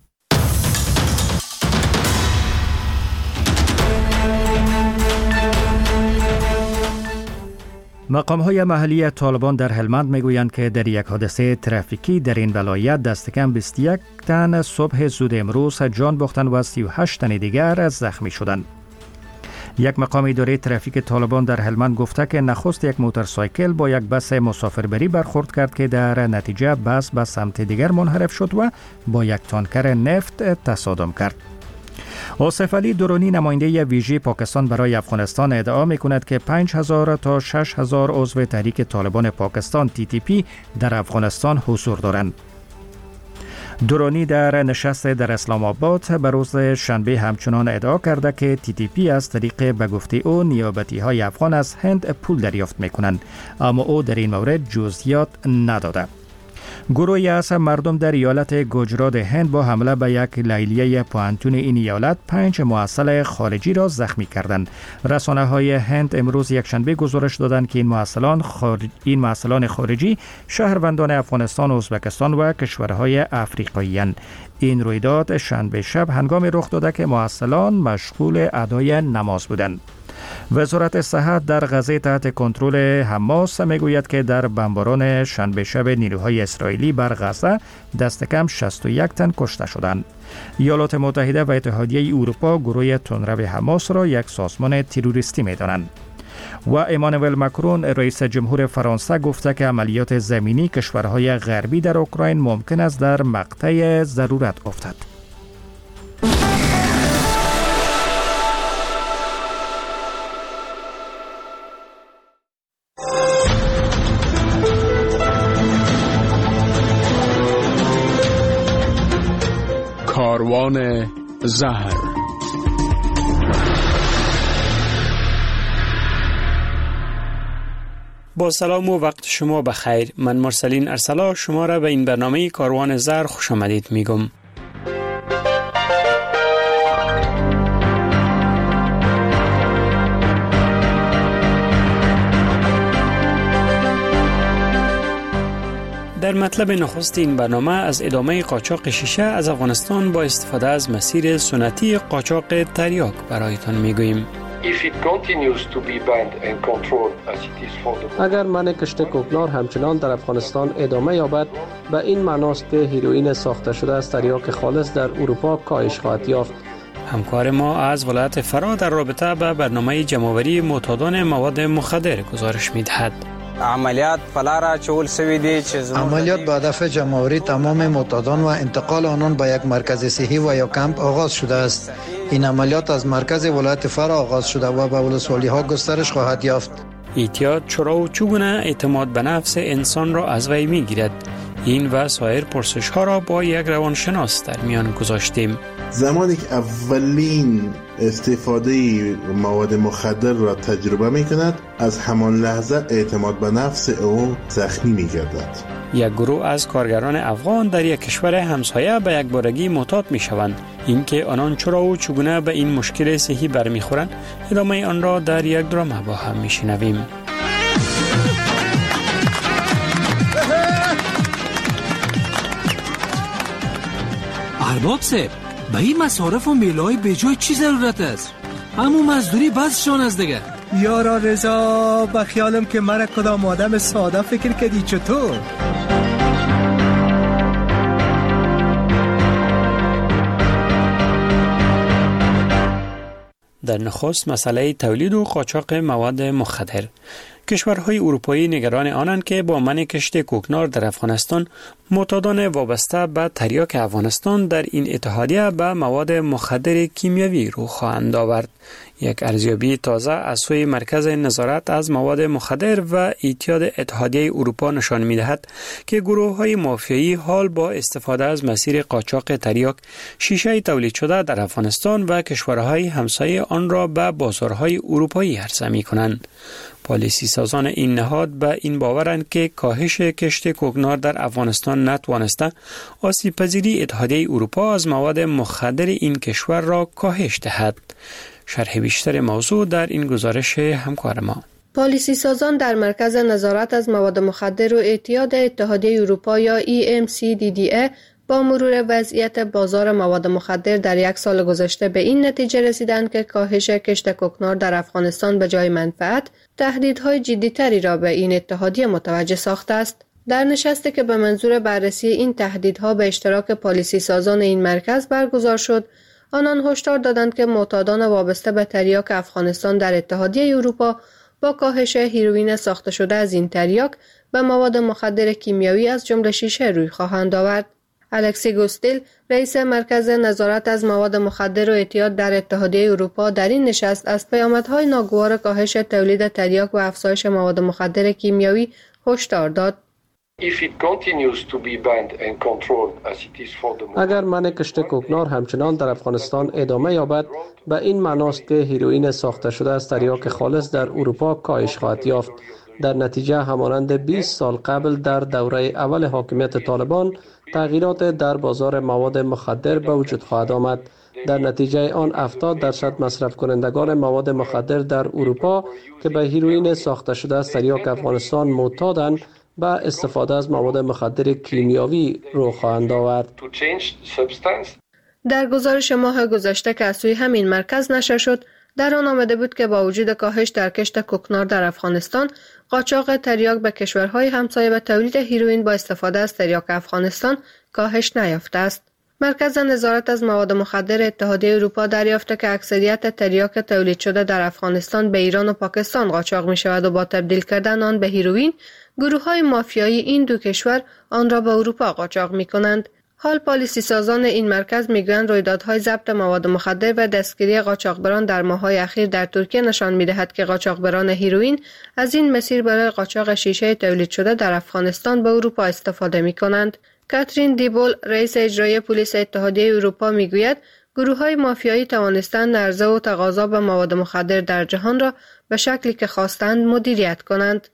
مقام‌های محلی طالبان در هلمند میگویند که در یک حادثه ترافیکی در این ولایت دست کم 21 تن صبح زود امروز جان باختند و 38 تن دیگر زخمی شدند. یک مقام اداره ترافیک طالبان در هلمند گفته که نخست یک موتورسایکل با یک بس مسافربری برخورد کرد که در نتیجه بس به سمت دیگر منحرف شد و با یک تانکر نفت تصادم کرد. آصف علی درونی نماینده ویژه پاکستان برای افغانستان ادعا می‌کند که 5000 تا 6000 عضو تحریک طالبان پاکستان TTP در افغانستان حضور دارند. درونی در نشست در اسلام آباد به روز شنبه همچنان ادعا کرده که TTP از طریق به گفته او نیابتی‌های افغان از هند پول دریافت می‌کنند، اما او در این مورد جزئیات نداده. گروهی از مردم در ایالت گجرات هند با حمله به یک لیلیه پوهنتون این ایالت 5 محصل خارجی را زخمی کردند. رسانه‌های هند امروز یکشنبه گزارش دادند که این محصلان خارجی شهروندان افغانستان، ازبکستان و کشورهای افریقایی اند. این رویداد شنبه شب هنگامی رخ داده که محصلان مشغول ادای نماز بودند. وزارت صحت در غزه تحت کنترل حماس میگوید که در بمباران شنبه شب نیروهای اسرائیلی بر غزه دست کم 61 تن کشته شدند. ایالات متحده و اتحادیه اروپا گروه تندرو حماس را یک سازمان تروریستی می‌دانند. و امانوئل مکرون رئیس جمهور فرانسه گفته که عملیات زمینی کشورهای غربی در اوکراین ممکن است در مقطع ضرورت افتد. کاروان زهر. با سلام و وقت شما بخیر. من مرسلین ارسلا شما را به این برنامه کاروان زهر خوش آمدید میگم. در مطلب نخست این برنامه از ادامه قاچاق شیشه از افغانستان با استفاده از مسیر سنتی قاچاق تریاک برایتان میگوییم. اگر منع کشت کوکنار همچنان در افغانستان ادامه یابد، به این معناست که هیروئین ساخته شده از تریاک خالص در اروپا کاهش خواهد یافت. همکار ما از ولایت فرا در رابطه به برنامه جمع‌آوری معتادان مواد مخدر گزارش می‌دهد. عملیات با هدف جمع‌آوری تمام معتادان و انتقال آنان به یک مرکز صحی و یا کمپ آغاز شده است. این عملیات از مرکز ولایت فرا آغاز شده و به ولسوالی‌ها گسترش خواهد یافت. اعتیاد چرا و چگونه اعتماد به نفس انسان را از وی می‌گیرد؟ این و سایر پرسش‌ها را با یک روانشناس در میان گذاشتیم. زمانی که اولین استفاده مواد مخدر را تجربه می‌کند، از همان لحظه اعتماد به نفس او زخمی می‌گردد. یک گروه از کارگران افغان در یک کشور همسایه به یک بارگی معتاد می‌شوند. اینکه آنان چرا و چگونه به این مشکل صحی برمیخورند، ادامه آن را در یک درامه با هم می‌شنویم. ارباب صاحب به این مصارف و میلای به جای چی ضرورت است؟ همون مزدوری بسشان از دیگه. یارا رضا به خیالم که مرا کدام آدم ساده فکر کردی چطور؟ در نخست مسئله تولید و قاچاق مواد مخدر. کشورهای اروپایی نگران آنند که با منع کشت کوکنار در افغانستان معتادان وابسته به تریاک افغانستان در این اتحادیه به مواد مخدر کیمیاوی رو خواهند آورد. یک ارزیابی تازه از سوی مرکز نظارت از مواد مخدر و اعتیاد اتحادیه اروپا نشان می‌دهد که گروه‌های مافیایی حال با استفاده از مسیر قاچاق تریاک شیشه تولید شده در افغانستان و کشورهای همسایه آن را به بازارهای اروپایی عرضه می‌کنند. پالیسی سازان این نهاد به این باورند که کاهش کشت کوکنار در افغانستان نتوانسته آسیب پذیری اتحادیه اروپا از مواد مخدر این کشور را کاهش دهد. شرح بیشتر موضوع در این گزارش همکار ما. پالیسی سازان در مرکز نظارت از مواد مخدر و اعتیاد اتحادیه اروپا یا EMCDDA با مرور وضعیت بازار مواد مخدر در یک سال گذشته به این نتیجه رسیدند که کاهش کشت کوکنار در افغانستان به جای منفعت تهدیدهای جدی‌تری را به این اتحادیه متوجه ساخته است. در نشستی که به منظور بررسی این تهدیدها به اشتراک پالیسی سازان این مرکز برگزار شد، آنان هشدار دادند که معتادان وابسته به تریاک افغانستان در اتحادیه اروپا با کاهش هیروئین ساخته شده از این تریاک به مواد مخدر کیمیاوی از جمله شیشه روی خواهند آورد. الکسی گوستیل، رئیس مرکز نظارت از مواد مخدر و اعتیاد در اتحادیه اروپا، در این نشست از پیامدهای ناگوار کاهش تولید تریاک و افزایش مواد مخدر کیمیاوی هشدار داد. اگر منع کشت کوکنار همچنان در افغانستان ادامه یابد، به این معناست که هیروئین ساخته شده از تریاک خالص در اروپا کاهش خواهد یافت. در نتیجه همانند 20 سال قبل در دوره اول حاکمیت طالبان تغییرات در بازار مواد مخدر به وجود خواهد آمد. در نتیجه آن 70% مصرف کنندگان مواد مخدر در اروپا که به هیروئین ساخته شده از تریاک افغانستان معتادند به استفاده از مواد مخدر کیمیاوی رو خواهند آورد. در گزارش ماه گذشته که از سوی همین مرکز نشر شد، در آن آمده بود که با وجود کاهش در کشت کوکنار در افغانستان، قاچاق تریاک به کشورهای همسایه و تولید هیروئین با استفاده از تریاک افغانستان کاهش نیافته است. مرکز نظارت از مواد مخدر اتحادیه اروپا دریافته که اکثریت تریاک تولید شده در افغانستان به ایران و پاکستان قاچاق می شود و با تبدیل کردن آن به هیروئین، گروه‌های مافیایی این دو کشور آن را به اروپا قاچاق می کنند. حال پالیسی سازان این مرکز میگویند رویدادهای ضبط مواد مخدر و دستگیری قاچاقبران در ماه‌های اخیر در ترکیه نشان می‌دهد که قاچاقبران هیروئین از این مسیر برای قاچاق شیشه تولید شده در افغانستان به اروپا استفاده می‌کنند. کاترین دیبول، رئیس اجرایی پلیس اتحادیه اروپا میگوید گروه‌های مافیایی توانستند عرضه و تقاضا به مواد مخدر در جهان را به شکلی که خواستند مدیریت کنند.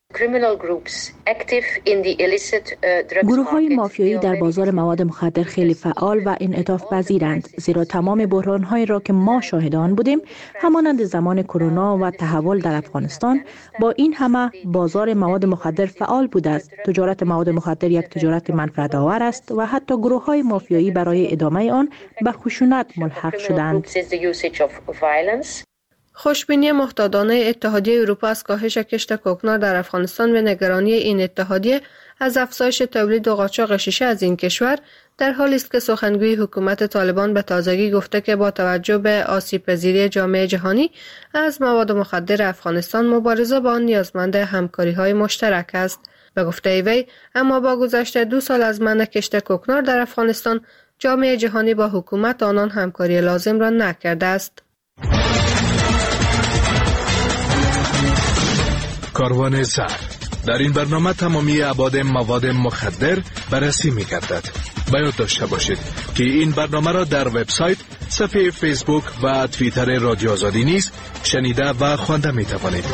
گروه‌های مافیایی در بازار مواد مخدر خیلی فعال و انعطاف پذیرند، زیرا تمام بحران‌هایی را که ما شاهد آن بودیم همانند زمان کرونا و تحول در افغانستان، با این همه بازار مواد مخدر فعال بوده است. تجارت مواد مخدر یک تجارت منفعت آور است و حتی گروه‌های مافیایی برای ادامه آن به خشونت ملحق شدند. خوشبینی محتاطانه اتحادیه اروپا از کاهش کشت کوکنار در افغانستان و نگرانی این اتحادیه از افزایش تولید و قاچاق شیشه از این کشور در حالی است که سخنگوی حکومت طالبان به تازگی گفته که با توجه به آسیب‌پذیری جامعه جهانی از مواد مخدر افغانستان، مبارزه با آن نیازمند همکاری‌های مشترک است. به گفته وی، اما با گذشت 2 سال از منع کشت کوکنار در افغانستان، جامعه جهانی با حکومت آنان همکاری لازم را نکرده است. کاروان سر. در این برنامه تمامی ابعاد مواد مخدر بررسی می‌گردد. باید داشته باشید که این برنامه را در وبسایت، صفحه فیسبوک و توییتر رادیو آزادی نیز شنیده و خوانده می‌توانید.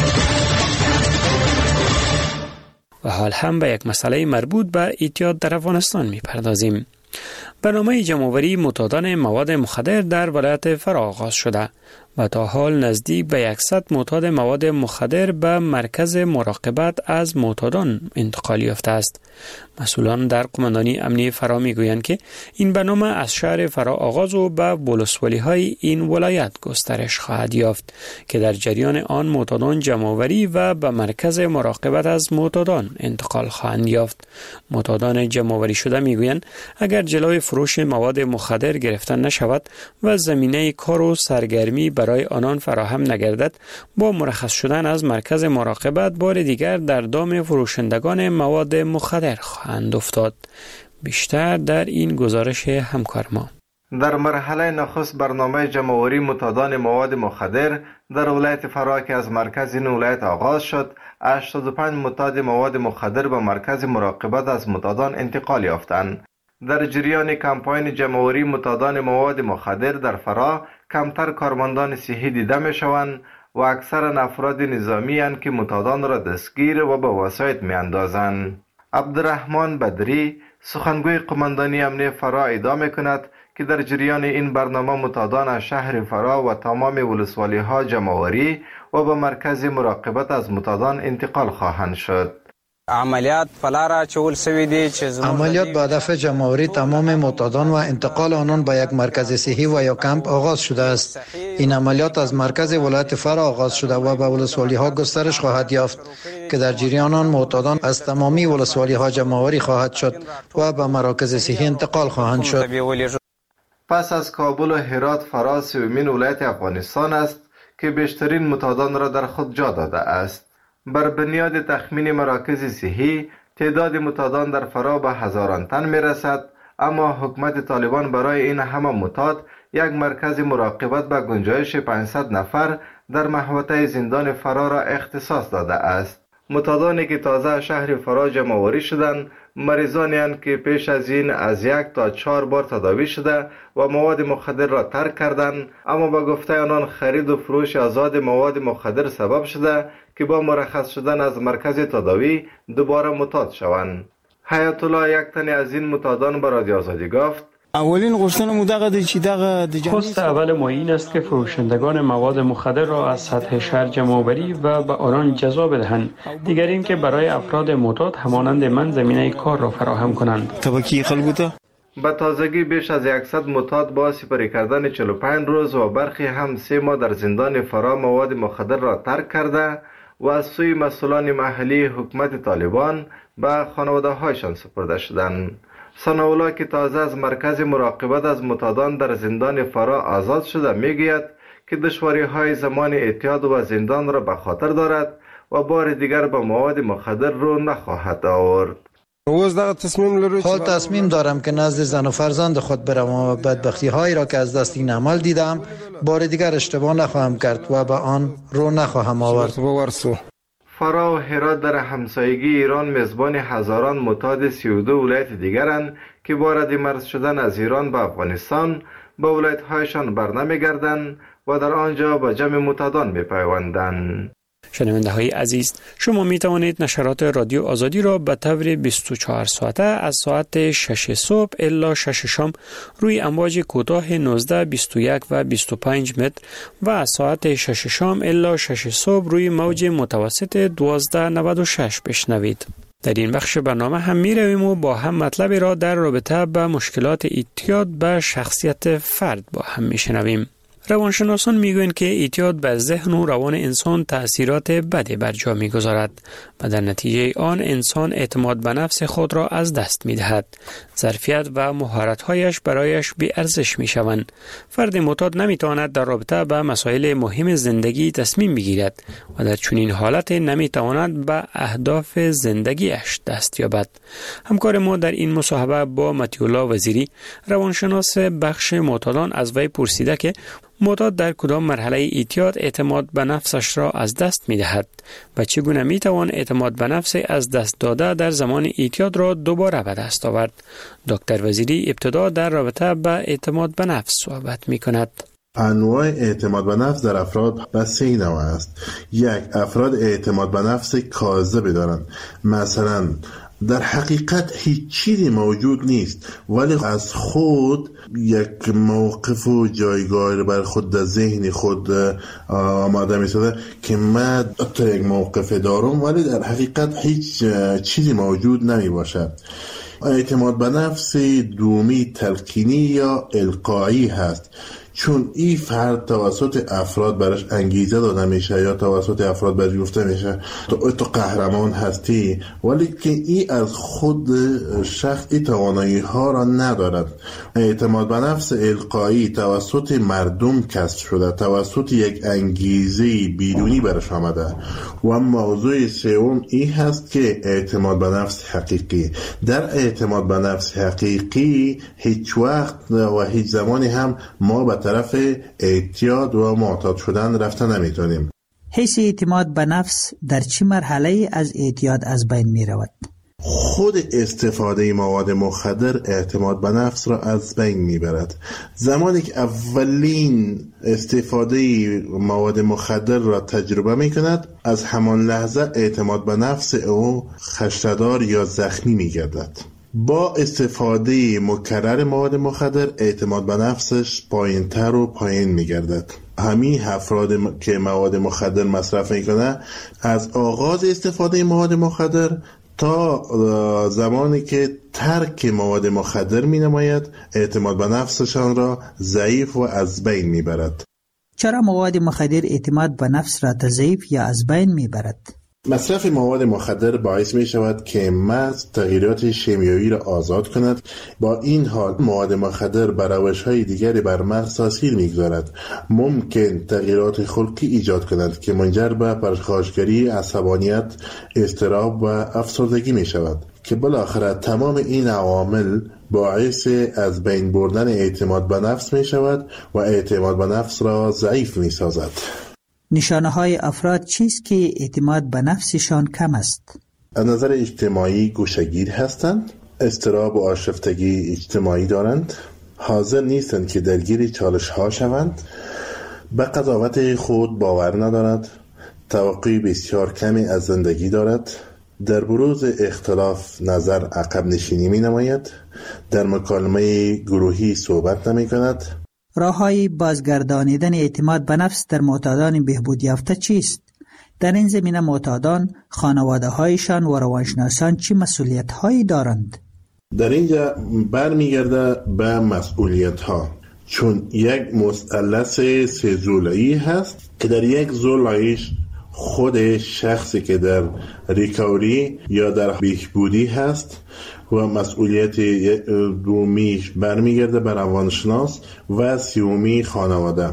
و حال هم به یک مسئله مربوط به اعتیاد در افغانستان می‌پردازیم. برنامه جمع‌آوری معتادان مواد مخدر در ولایت فرا آغاز شده. و تا حال نزدیک به 100 معتاد مواد مخدر به مرکز مراقبت از معتادان انتقال یافته است. مسئولان در قماندانی امنیه فرا میگویند که این برنامه از شهر فرا آغاز و به ولسوالی های این ولایت گسترش خواهد یافت که در جریان آن معتادان جمع‌آوری و به مرکز مراقبت از معتادان انتقال خواهند یافت. معتادان جمع‌آوری شده میگویند اگر جلوی فروش مواد مخدر گرفته نشود و زمینه کار و سرگرمی برای آنان فراهم نگردد، با مرخص شدن از مرکز مراقبت بار دیگر در دام فروشندگان مواد مخدر خواهند افتاد. بیشتر در این گزارش همکار ما. در مرحله نخست برنامه جمع‌آوری معتادان مواد مخدر در ولایت فرا که از مرکز این ولایت آغاز شد، 85 معتاد مواد مخدر به مرکز مراقبت از معتادان انتقال یافتند. در جریان کمپاین جمع‌آوری معتادان مواد مخدر در فرا کمتر کارمندان صحی دیده می‌شوند و اکثر افراد نظامی اند که معتادان را دستگیر و به وسایط می‌اندازند. عبدالرحمن بدری سخنگوی قماندانی امنیه فرا ادعا می‌کند که در جریان این برنامه معتادان از شهر فرا و تمام ولسوالی‌ها جمع‌آوری و به مرکز مراقبت از معتادان انتقال خواهند شد. عملیات به هدف جمع‌آوری تمام معتادان و انتقال آنان به یک مرکز صحی و یا کمپ آغاز شده است. این عملیات از مرکز ولایت فرا آغاز شده و به ولسوالی‌ها گسترش خواهد یافت که در جریان آن معتادان از تمامی ولسوالی‌ها جمع‌آوری خواهد شد و به مراکز صحی انتقال خواهند شد. پس از کابل و هرات فرا سومین ولایت افغانستان است که بیشترین معتادان را در خود جا داده است. بر بنیاد تخمین مراکز صحی تعداد معتادان در فرا به هزاران تن می رسد، اما حکومت طالبان برای این همه معتاد یک مرکز مراقبت به گنجایش 500 نفر در محوطه زندان فرا را اختصاص داده است. معتادانی که تازه شهر فرا جمع‌آوری شدند مریضانی اند که پیش از این از 1 تا 4 بار تداوی شده و مواد مخدر را ترک کردند، اما با گفته آنان خرید و فروش آزاد مواد مخدر سبب شده که با مرخص شدن از مرکز تداوی دوباره معتاد شوند. حیات الله یک تن از این معتادان به رادیو آزادی گفت: اولین غوښتنه مو دغه چې دغه د خواست اول ما این است که فروشندگان مواد مخدر را از سطح شهر جمع‌آوری و به آنان جزا بدهند. دیگر این که برای افراد معتاد همانند من زمینه کار را فراهم کنند. طبقی خلکو ته به تازگی بیش از 100 معتاد با سپری کردن 45 روز و برخی هم 3 ماه در زندان فرا مواد مخدر را ترک کرده و از سوی مسئولان محلی حکومت طالبان به خانواده هایشان سپرده شدند. ثناءالله که تازه از مرکز مراقبت از معتادان در زندان فرا آزاد شده میگوید که دشواری های زمان اعتیاد و زندان را به خاطر دارد و بار دیگر به مواد مخدر رو نخواهد آورد. حال تصمیم دارم که نزد زن و فرزند خود بروم و بدبختی هایی را که از دست این عمل دیدم بار دیگر اشتباه نخواهم کرد و به آن رو نخواهم آورد. فرا و هرات در همسایگی ایران میزبان هزاران معتاد 32 ولایت دیگرند که با ردیمرز شدن از ایران به افغانستان به ولایت هایشان برنمیگردند و در آنجا به جمع معتادان میپیوندند. شنونده های عزیز، شما می توانید نشرات رادیو آزادی را به طور 24 ساعته از ساعت 6 صبح الی 6 شام روی امواج کوتاه 19، 21 و 25 متر و از ساعت 6 شام الی 6 صبح روی موج متوسط 1296 بشنوید. در این بخش برنامه هم می رویم و با هم مطلبی را در رابطه با مشکلات اعتیاد به شخصیت فرد با هم می شنویم. روانشناسان میگویند که اعتیاد بر ذهن و روان انسان تأثیرات بدی بر جا میگذارد و در نتیجه آن انسان اعتماد به نفس خود را از دست میدهد. ظرفیت و مهارت‌هایش برایش بی ارزش میشوند. فرد معتاد نمیتواند در رابطه با مسائل مهم زندگی تصمیم بگیرد و در چنین حالت نمیتواند به اهداف زندگیش دست یابد. همکار ما در این مصاحبه با مطیع الله وزیری روانشناس بخش معتادان از وی پرسیده که معتاد در کدام مرحله اعتیاد اعتماد به نفسش را از دست می دهد و چگونه می توان اعتماد به نفس از دست داده در زمان اعتیاد را دوباره به دست آورد. دکتر وزیری ابتدا در رابطه با اعتماد به نفس صحبت می کند. انواع اعتماد به نفس در افراد به 3 نوع است. 1. افراد اعتماد به نفس کاذب دارند، مثلا در حقیقت هیچ چیزی موجود نیست، ولی از خود یک موقف و جایگاه بر خود در ذهن خود آماده می‌سازه که من حتی یک موقف دارم، ولی در حقیقت هیچ چیزی موجود نمی باشد. اعتماد به نفس دومی تلقینی یا القایی هست، چون این فرد توسط افراد برش انگیزه داده میشه یا توسط افراد برش گفته میشه تو قهرمان هستی، ولی که این از خود شخص این توانایی ها را ندارد. اعتماد به نفس القایی توسط مردم کسب شده، توسط یک انگیزه بیرونی برش آمده. و موضوع سوم این هست که اعتماد به نفس حقیقی. در اعتماد به نفس حقیقی هیچ وقت و هیچ زمانی هم ما به طرف اعتیاد و معتاد شدن رفته نمیتونیم. حس اعتماد به نفس در چه مرحله از اعتیاد از بین می رود؟ خود استفاده مواد مخدر اعتماد به نفس را از بین میبرد. زمانی که اولین استفاده مواد مخدر را تجربه میکند، از همان لحظه اعتماد به نفس او خشتدار یا زخمی میگردد. با استفاده مکرر مواد مخدر اعتماد به نفسش پایین‌تر و پایین میگردد. همین افراد که مواد مخدر مصرف میکنه، از آغاز استفاده مواد مخدر تا زمانی که ترک مواد مخدر می نماید، اعتماد به نفسشان را ضعیف و از بین می برد. چرا مواد مخدر اعتماد به نفس را ضعیف یا از بین می برد؟ مصرف مواد مخدر باعث می شود که مغز تغییرات شیمیایی را آزاد کند. با این حال مواد مخدر بر روش‌های دیگری بر مغز تاثیر می‌گذارد. ممکن تغییرات خلقی ایجاد کند که منجر به پرخاشگری، عصبانیت، اضطراب و افسردگی می شود که بالاخره تمام این عوامل باعث از بین بردن اعتماد به نفس می شود و اعتماد به نفس را ضعیف می سازد. نشانه های افراد چیست که اعتماد به نفسشان کم است؟ از نظر اجتماعی گوشه‌گیر هستند، اضطراب و آشفتگی اجتماعی دارند، حاضر نیستند که درگیر چالش ها شوند، به قضاوت خود باور ندارد، توقع بسیار کمی از زندگی دارد، در بروز اختلاف نظر عقب نشینی می نماید، در مکالمه گروهی صحبت نمی کند. راه‌های بازگردانیدن اعتماد به نفس در معتادان بهبود یافته چیست؟ در این زمینه معتادان، خانواده‌هایشان و روانشناسان چه مسئولیت‌هایی دارند؟ در اینجا برمیگرده به مسئولیت‌ها، چون یک مثلث سه ضلعی هست که در یک ضلعش خود شخصی که در ریکاوری یا در بهبودی هست و مسئولیت دومیش برمیگرده به روانشناس و سومی خانواده.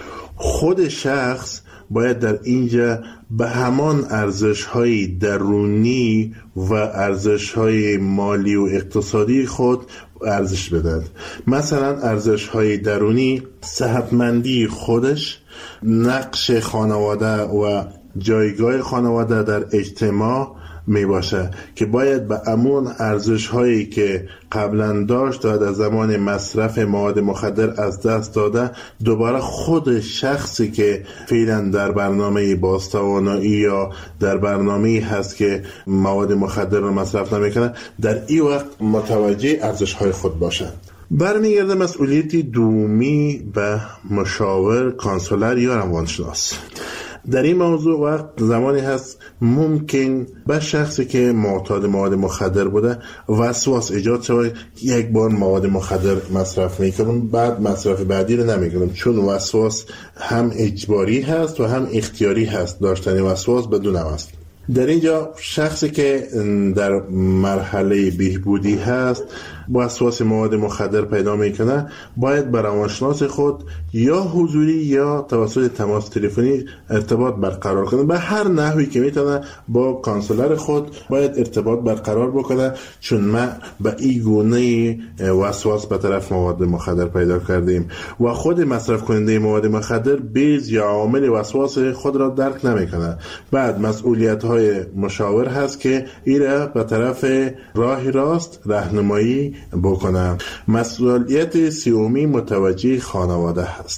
خود شخص باید در اینجا به همان ارزش‌های درونی و ارزش‌های مالی و اقتصادی خود ارزش بدهد. مثلا ارزش‌های درونی صحتمندی خودش، نقش خانواده و جایگاه خانواده در اجتماع می باشه که باید به امون ارزش هایی که قبلا داشت و در زمان مصرف مواد مخدر از دست داده، دوباره خود شخصی که فعلا در برنامه بازتوانایی یا در برنامه هست که مواد مخدر رو مصرف نمیکنه، در این وقت متوجه ارزش های خود باشه. برمیگرده مسئولیت دومی به مشاور، کانسولر یا روانشناس. در این موضوع وقت زمانی هست ممکن به شخصی که معتاد مواد مخدر بوده وسواس ایجاد شود، یک بار مواد مخدر مصرف میکنم بعد مصرف بعدی رو نمیکنم، چون وسواس هم اجباری هست و هم اختیاری هست. داشتن وسواس بدون است. در اینجا شخصی که در مرحله بهبودی هست وسواس مواد مخدر پیدا میکنه، باید با روانشناس خود یا حضوری یا توسط تماس تلفنی ارتباط برقرار کنه. به هر نحوی که میتونه با کانسولر خود باید ارتباط برقرار بکنه، چون ما به این گونه وسواس به طرف مواد مخدر پیدا کردیم و خود مصرف کننده مواد مخدر بیز یا عامل وسواس خود را درک نمیکنه. بعد مسئولیت های مشاور هست که ایره به طرف راه راست راهنمایی بکنم. مسئولیت سومی متوجه خانواده هست.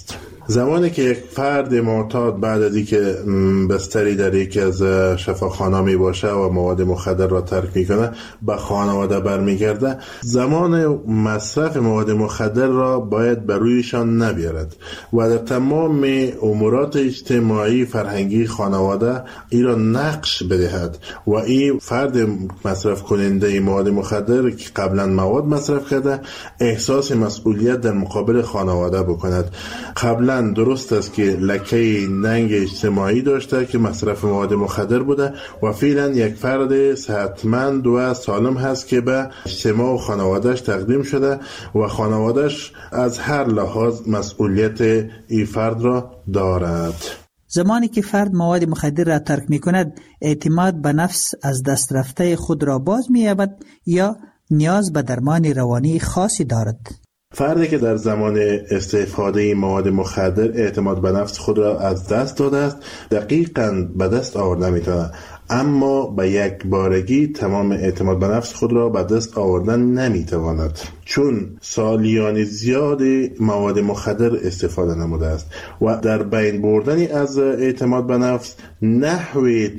زمانی که یک فرد معتاد بعد از اینکه بستری در یکی از شفاخانه‌ها می باشه و مواد مخدر را ترک میکنه به خانواده برمیگرده، زمان مصرف مواد مخدر را باید بر رویشان نبیارد و در تمام امورات اجتماعی فرهنگی خانواده ای را نقش بدهد و این فرد مصرف کننده مواد مخدر که قبلا مواد مصرف کرده احساس مسئولیت در مقابل خانواده بکند. قبلا درست است که لکه ننگ اجتماعی داشته که مصرف مواد مخدر بوده و فعلا یک فرد صحتمند و سالم هست که به اجتماع و خانوادهش تقدیم شده و خانوادهش از هر لحاظ مسئولیت این فرد را دارد. زمانی که فرد مواد مخدر را ترک می کند، اعتماد به نفس از دست رفته خود را باز می یابد یا نیاز به درمان روانی خاصی دارد؟ فردی که در زمان استفاده مواد مخدر اعتماد به نفس خود را از دست داده است دقیقاً به دست آورده میتونه، اما به یک بارگی تمام اعتماد به نفس خود را به دست آوردن نمیتواند، چون سالیان زیاد مواد مخدر استفاده نموده است و در بین بردن از اعتماد به نفس نحوه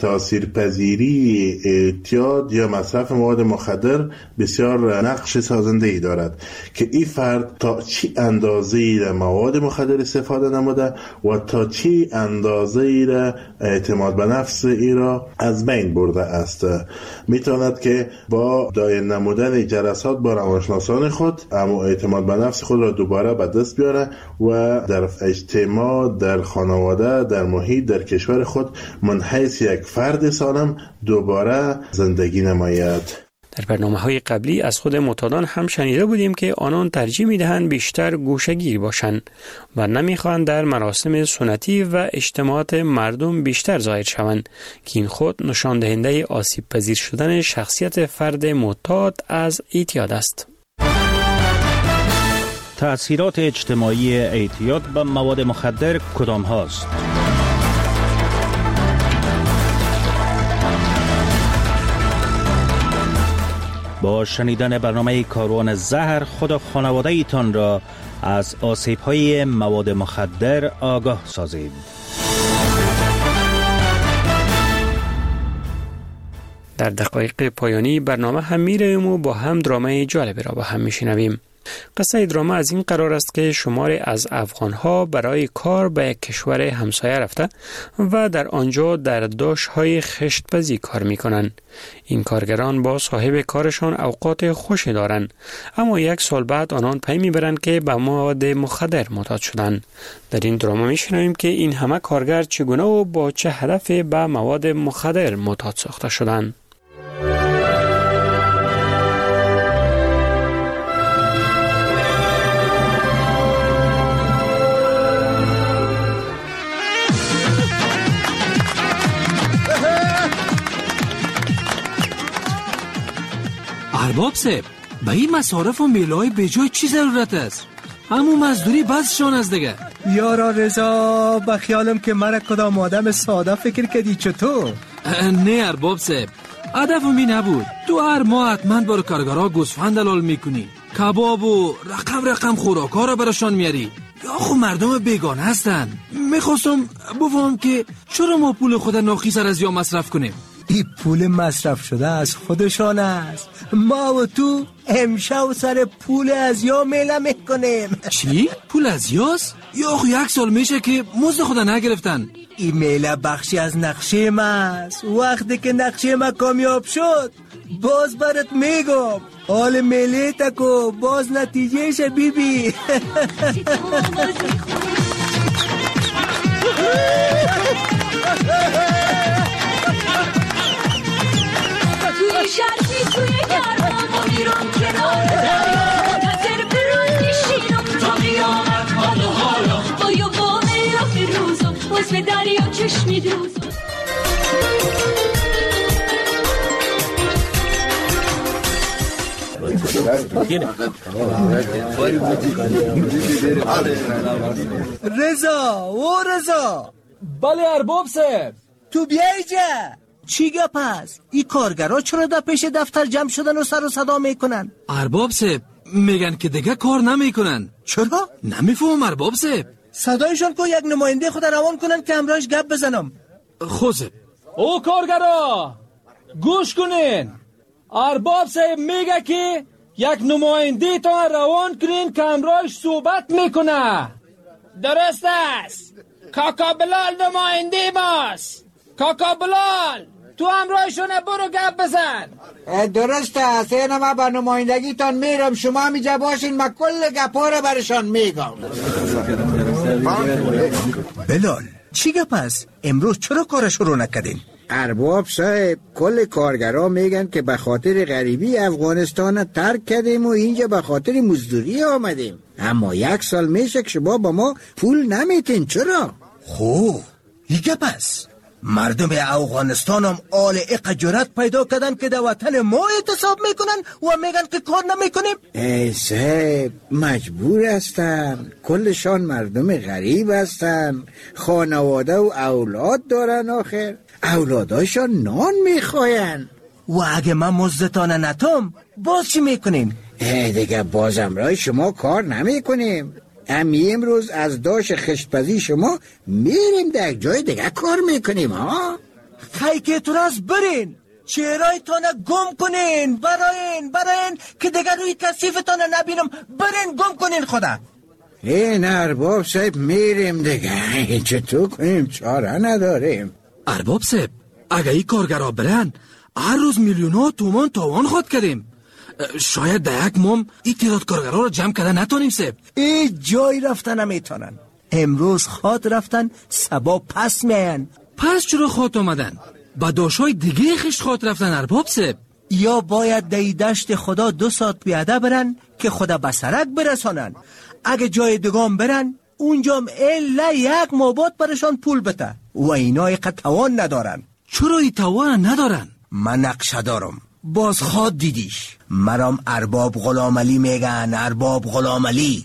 تاثیرپذیری اعتیاد یا مصرف مواد مخدر بسیار نقش سازنده‌ای دارد که این فرد تا چی اندازه‌ای را مواد مخدر استفاده نموده و تا چی اندازه‌ای را اعتماد به نفس ای را از بین برده است. میتواند که با دایر نمودن جلسات با روانشناسان خود اما اعتماد به نفس خود را دوباره به دست بیاره و در اجتماع، در خانواده، در محیط، در کشور خود منحیث یک فرد سالم دوباره زندگی نماید. در برنامه‌های قبلی از خود معتادان هم شنیده بودیم که آنان ترجیح می‌دهند بیشتر گوشه‌گیر باشند و نمی‌خواهند در مراسم سنتی و اجتماعات مردم بیشتر ظاهر شوند که این خود نشان دهنده آسیب پذیر شدن شخصیت فرد معتاد از اعتیاد است. تأثیرات اجتماعی اعتیاد به مواد مخدر کدام هاست؟ با شنیدن برنامه کاروان زهر خود و خانواده ایتان را از آسیب‌های مواد مخدر آگاه سازید. در دقایق پایانی برنامه هم می‌رویم و با هم درامه جالب را با هم می‌شنویم. قصه دراما از این قرار است که شماری از افغان‌ها برای کار به یک کشور همسایه رفته و در آنجا در داشت‌های خشت‌پزی کار می‌کنند. این کارگران با صاحب کارشان اوقات خوشی دارند، اما یک سال بعد آنان پی می‌برند که به مواد مخدر معتاد شدند. در این دراما می‌شنویم که این همه کارگر چگونه و با چه هدفی به مواد مخدر معتاد ساخته شدند. ارباب صاحب، به این مصارف و میلای به جای چی ضرورت است؟ همون مزدوری بسشان از دیگه. یارا رضا، به خیالم که مرا کدام آدم ساده فکر کردی چطور؟ نه ارباب صاحب، هدفم این نبود. تو هر ماه حتما برای کارگرها گوسفند دلال میکنی، کباب و رقم خوراکا را براشان میاری. یا خو مردم بیگانه هستن. میخواستم بفهم که چرا ما پول خود ناخی سر از یا مصرف کنیم؟ این پول مصرف شده از خودشان است. ما و تو امشب سر پول از یا میله میکنیم. چی؟ پول از یاست؟ یا خو یک سال میشه که مزد خود نگرفتن. این میله بخشی از نقشه ما است. وقتی که نقشه ما کامیاب شد باز برات میگم. حال میله تکو باز نتیجهش بیبی. شرطی توی گرمان و میرم کنار دریا منتظر برون میشینم تا قیامت حالا با یه باقی را فروزم باز به دریا چشمی دوزم. رضا بله ارباب صاحب، تو بیایی جا. چی گپ هست؟ این کارگرها چرا در پیش دفتر جمع شدن و سر و صدا میکنن؟ ارباب صاحب میگن که دیگه کار نمیکنن. چرا؟ نمیفهم ارباب صاحب. صدایشان کو یک نماینده خود روان کنن که همراهش گپ بزنم. خوزه او کارگرا گوش کنین. ارباب صاحب میگه که یک نماینده تا روان کنین که همراهش صحبت میکنه. درست است. کاکا بلال نماینده ماست. کاکا بلال تو همراهشونه برو گپ بزن. درست است. اینا ما با نمایندگی تان میرم، شما میجا باشین، ما کل گپا رو برشان میگم. بلال چی گپ است؟ امروز چرا کارش رو نکردین؟ ارباب صاحب کل کارگرها میگن که به خاطر غریبی افغانستان ترک کردیم و اینجا به خاطر مزدوری آمدیم. اما 1 سال میشه که شما با ما پول نمیتین. چرا؟ خو این گپ است. مردم افغانستان هم آل اق جرأت پیدا کردن که در وطن ما اعتصاب میکنن و میگن که کار نمیکنیم. ای صاحب مجبور هستن، کلشان مردم غریب هستن، خانواده و اولاد دارن، آخر اولاداشان نان میخواین. و اگه من مزدتان نتام باز چی میکنین؟ دیگه بازم رای شما کار نمیکنیم. امروز از داش خشتپزی شما میریم در جای دیگه کار میکنیم. ها خی که تو راست برین، چهرهای تانه گم کنین، براین که دیگه روی کسیف تانه نبینم. برین گم کنین خدا. این ارباب صاحب میریم دیگه، چطور کنیم؟ چاره نداریم. ارباب صاحب اگه ای کارگرها برن هر روز میلیون‌ها تومان تاوان خود کردیم. شاید در یک مام این تعداد کارگرها رو جمع کرده نتانیم صاحب. ای جای رفتن نمیتونن. امروز خاط رفتن سبا پس میان. پس چرا خاط آمدن؟ با داشای دیگه خشت خاط رفتن ارباب صاحب. یا باید دی دشت خدا 2 ساعت پیاده برن که خدا به سرک برسانن. اگه جای دگام برن اونجا الا 1 مابات برشان پول بده و اینا توان ندارن. چرا ای توان ندارن؟ من نقشه دارم. باز خواد دیدیش. مرام ارباب غلام علی میگن. ارباب غلام علی.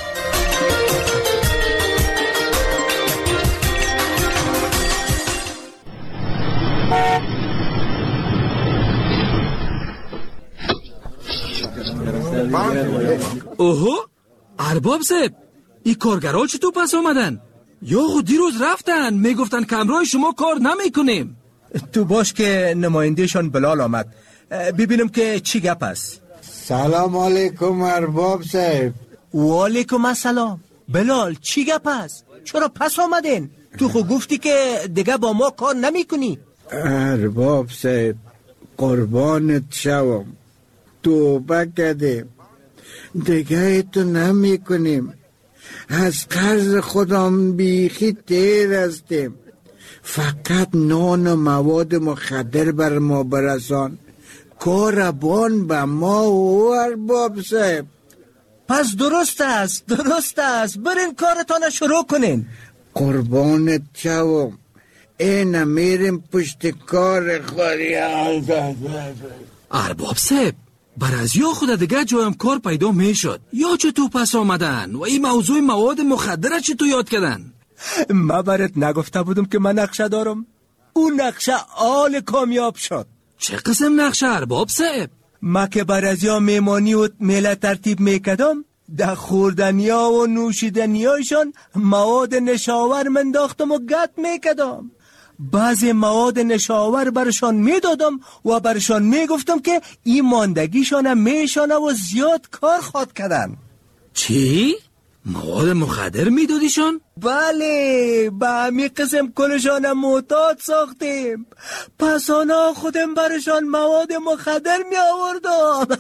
اوهو ارباب صاحب این کارگرها چطور پس آمدن؟ یا خود دیروز رفتن میگفتن که همراه شما کار نمیکنیم. تو باش که نمایندهشان بلال آمد، ببینم که چی گپ است. سلام علیکم ارباب صاحب. و علیکم السلام. بلال چی گپ است؟ چرا پس آمدین؟ تو خود گفتی که دیگه با ما کار نمی کنی. ارباب صاحب قربانت شوم، توبه کردیم، دیگه تو نمی کنیم. از قرض خودم بیخی تیر هستیم. فقط نان و مواد مخدر بر ما برسان. کاربان به ما و ارباب صاحب. پس درست است برین کارتان شروع کنین. قربانت شوم، این میریم پشت کار خوری. ارباب صاحب برازی خود دیگه جایم کار پیدا میشد. یا چطور پس آمدن و این موضوع مواد مخدر چطور یاد کردن؟ ما برات نگفته بودم که من نقشه دارم؟ اون نقشه آل کامیاب شد. چه قسم نقشه ارباب صاحب؟ ما که برازی میمانی و میله ترتیب میکدم، در خوردنیا و نوشیدنیایشان مواد نشاور منداختم و گت میکدم. بعضی مواد نشاور برشان میدادم و برشان میگفتم که این ماندگیشان میشانه و زیاد کار خواد کردن. چی؟ مواد مخدر میدادیشان؟ بله، به همی قسم کلشان معتاد ساختیم. پس آنا خودم برشان مواد مخدر می آوردم.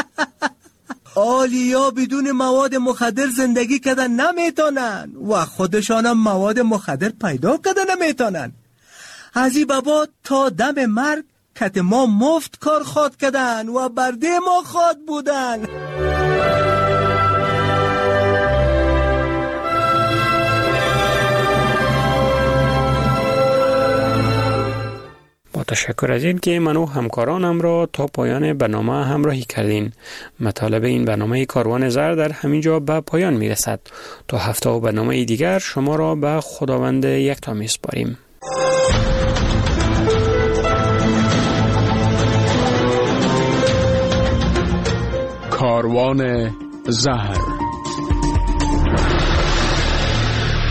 آلیا بدون مواد مخدر زندگی کردن نمیتونن و خودشان هم مواد مخدر پیدا کردن نمیتونن. از این بابا تا دم مرگ کت ما مفت کار خواد کردن و برده ما خواد بودن. با تشکر از این که من و همکارانم را تا پایان برنامه همراهی کردین. مطالب این برنامه کاروان زر در همین جا به پایان می رسد. تا هفته و برنامه دیگر شما را به خداوند یکتا می سپاریم. کاروان زهر.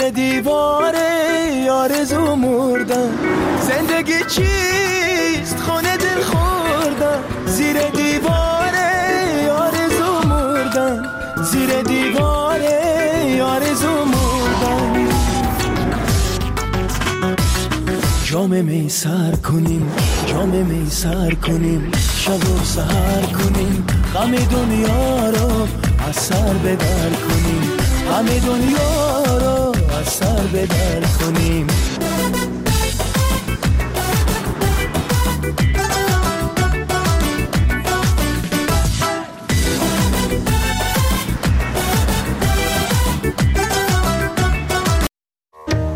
زیر دیوار آرزو مردم. زندگی چیست خونه دل خوردم، زیر دیوار آرزو مردم، زیر دیوار آرزو مردم. جام می سر کنیم، جام می سر کنیم، شب و سحر کنیم، غم دنیا رو از سر بدر کنیم، غم دنیا رو از سر بدر کنیم.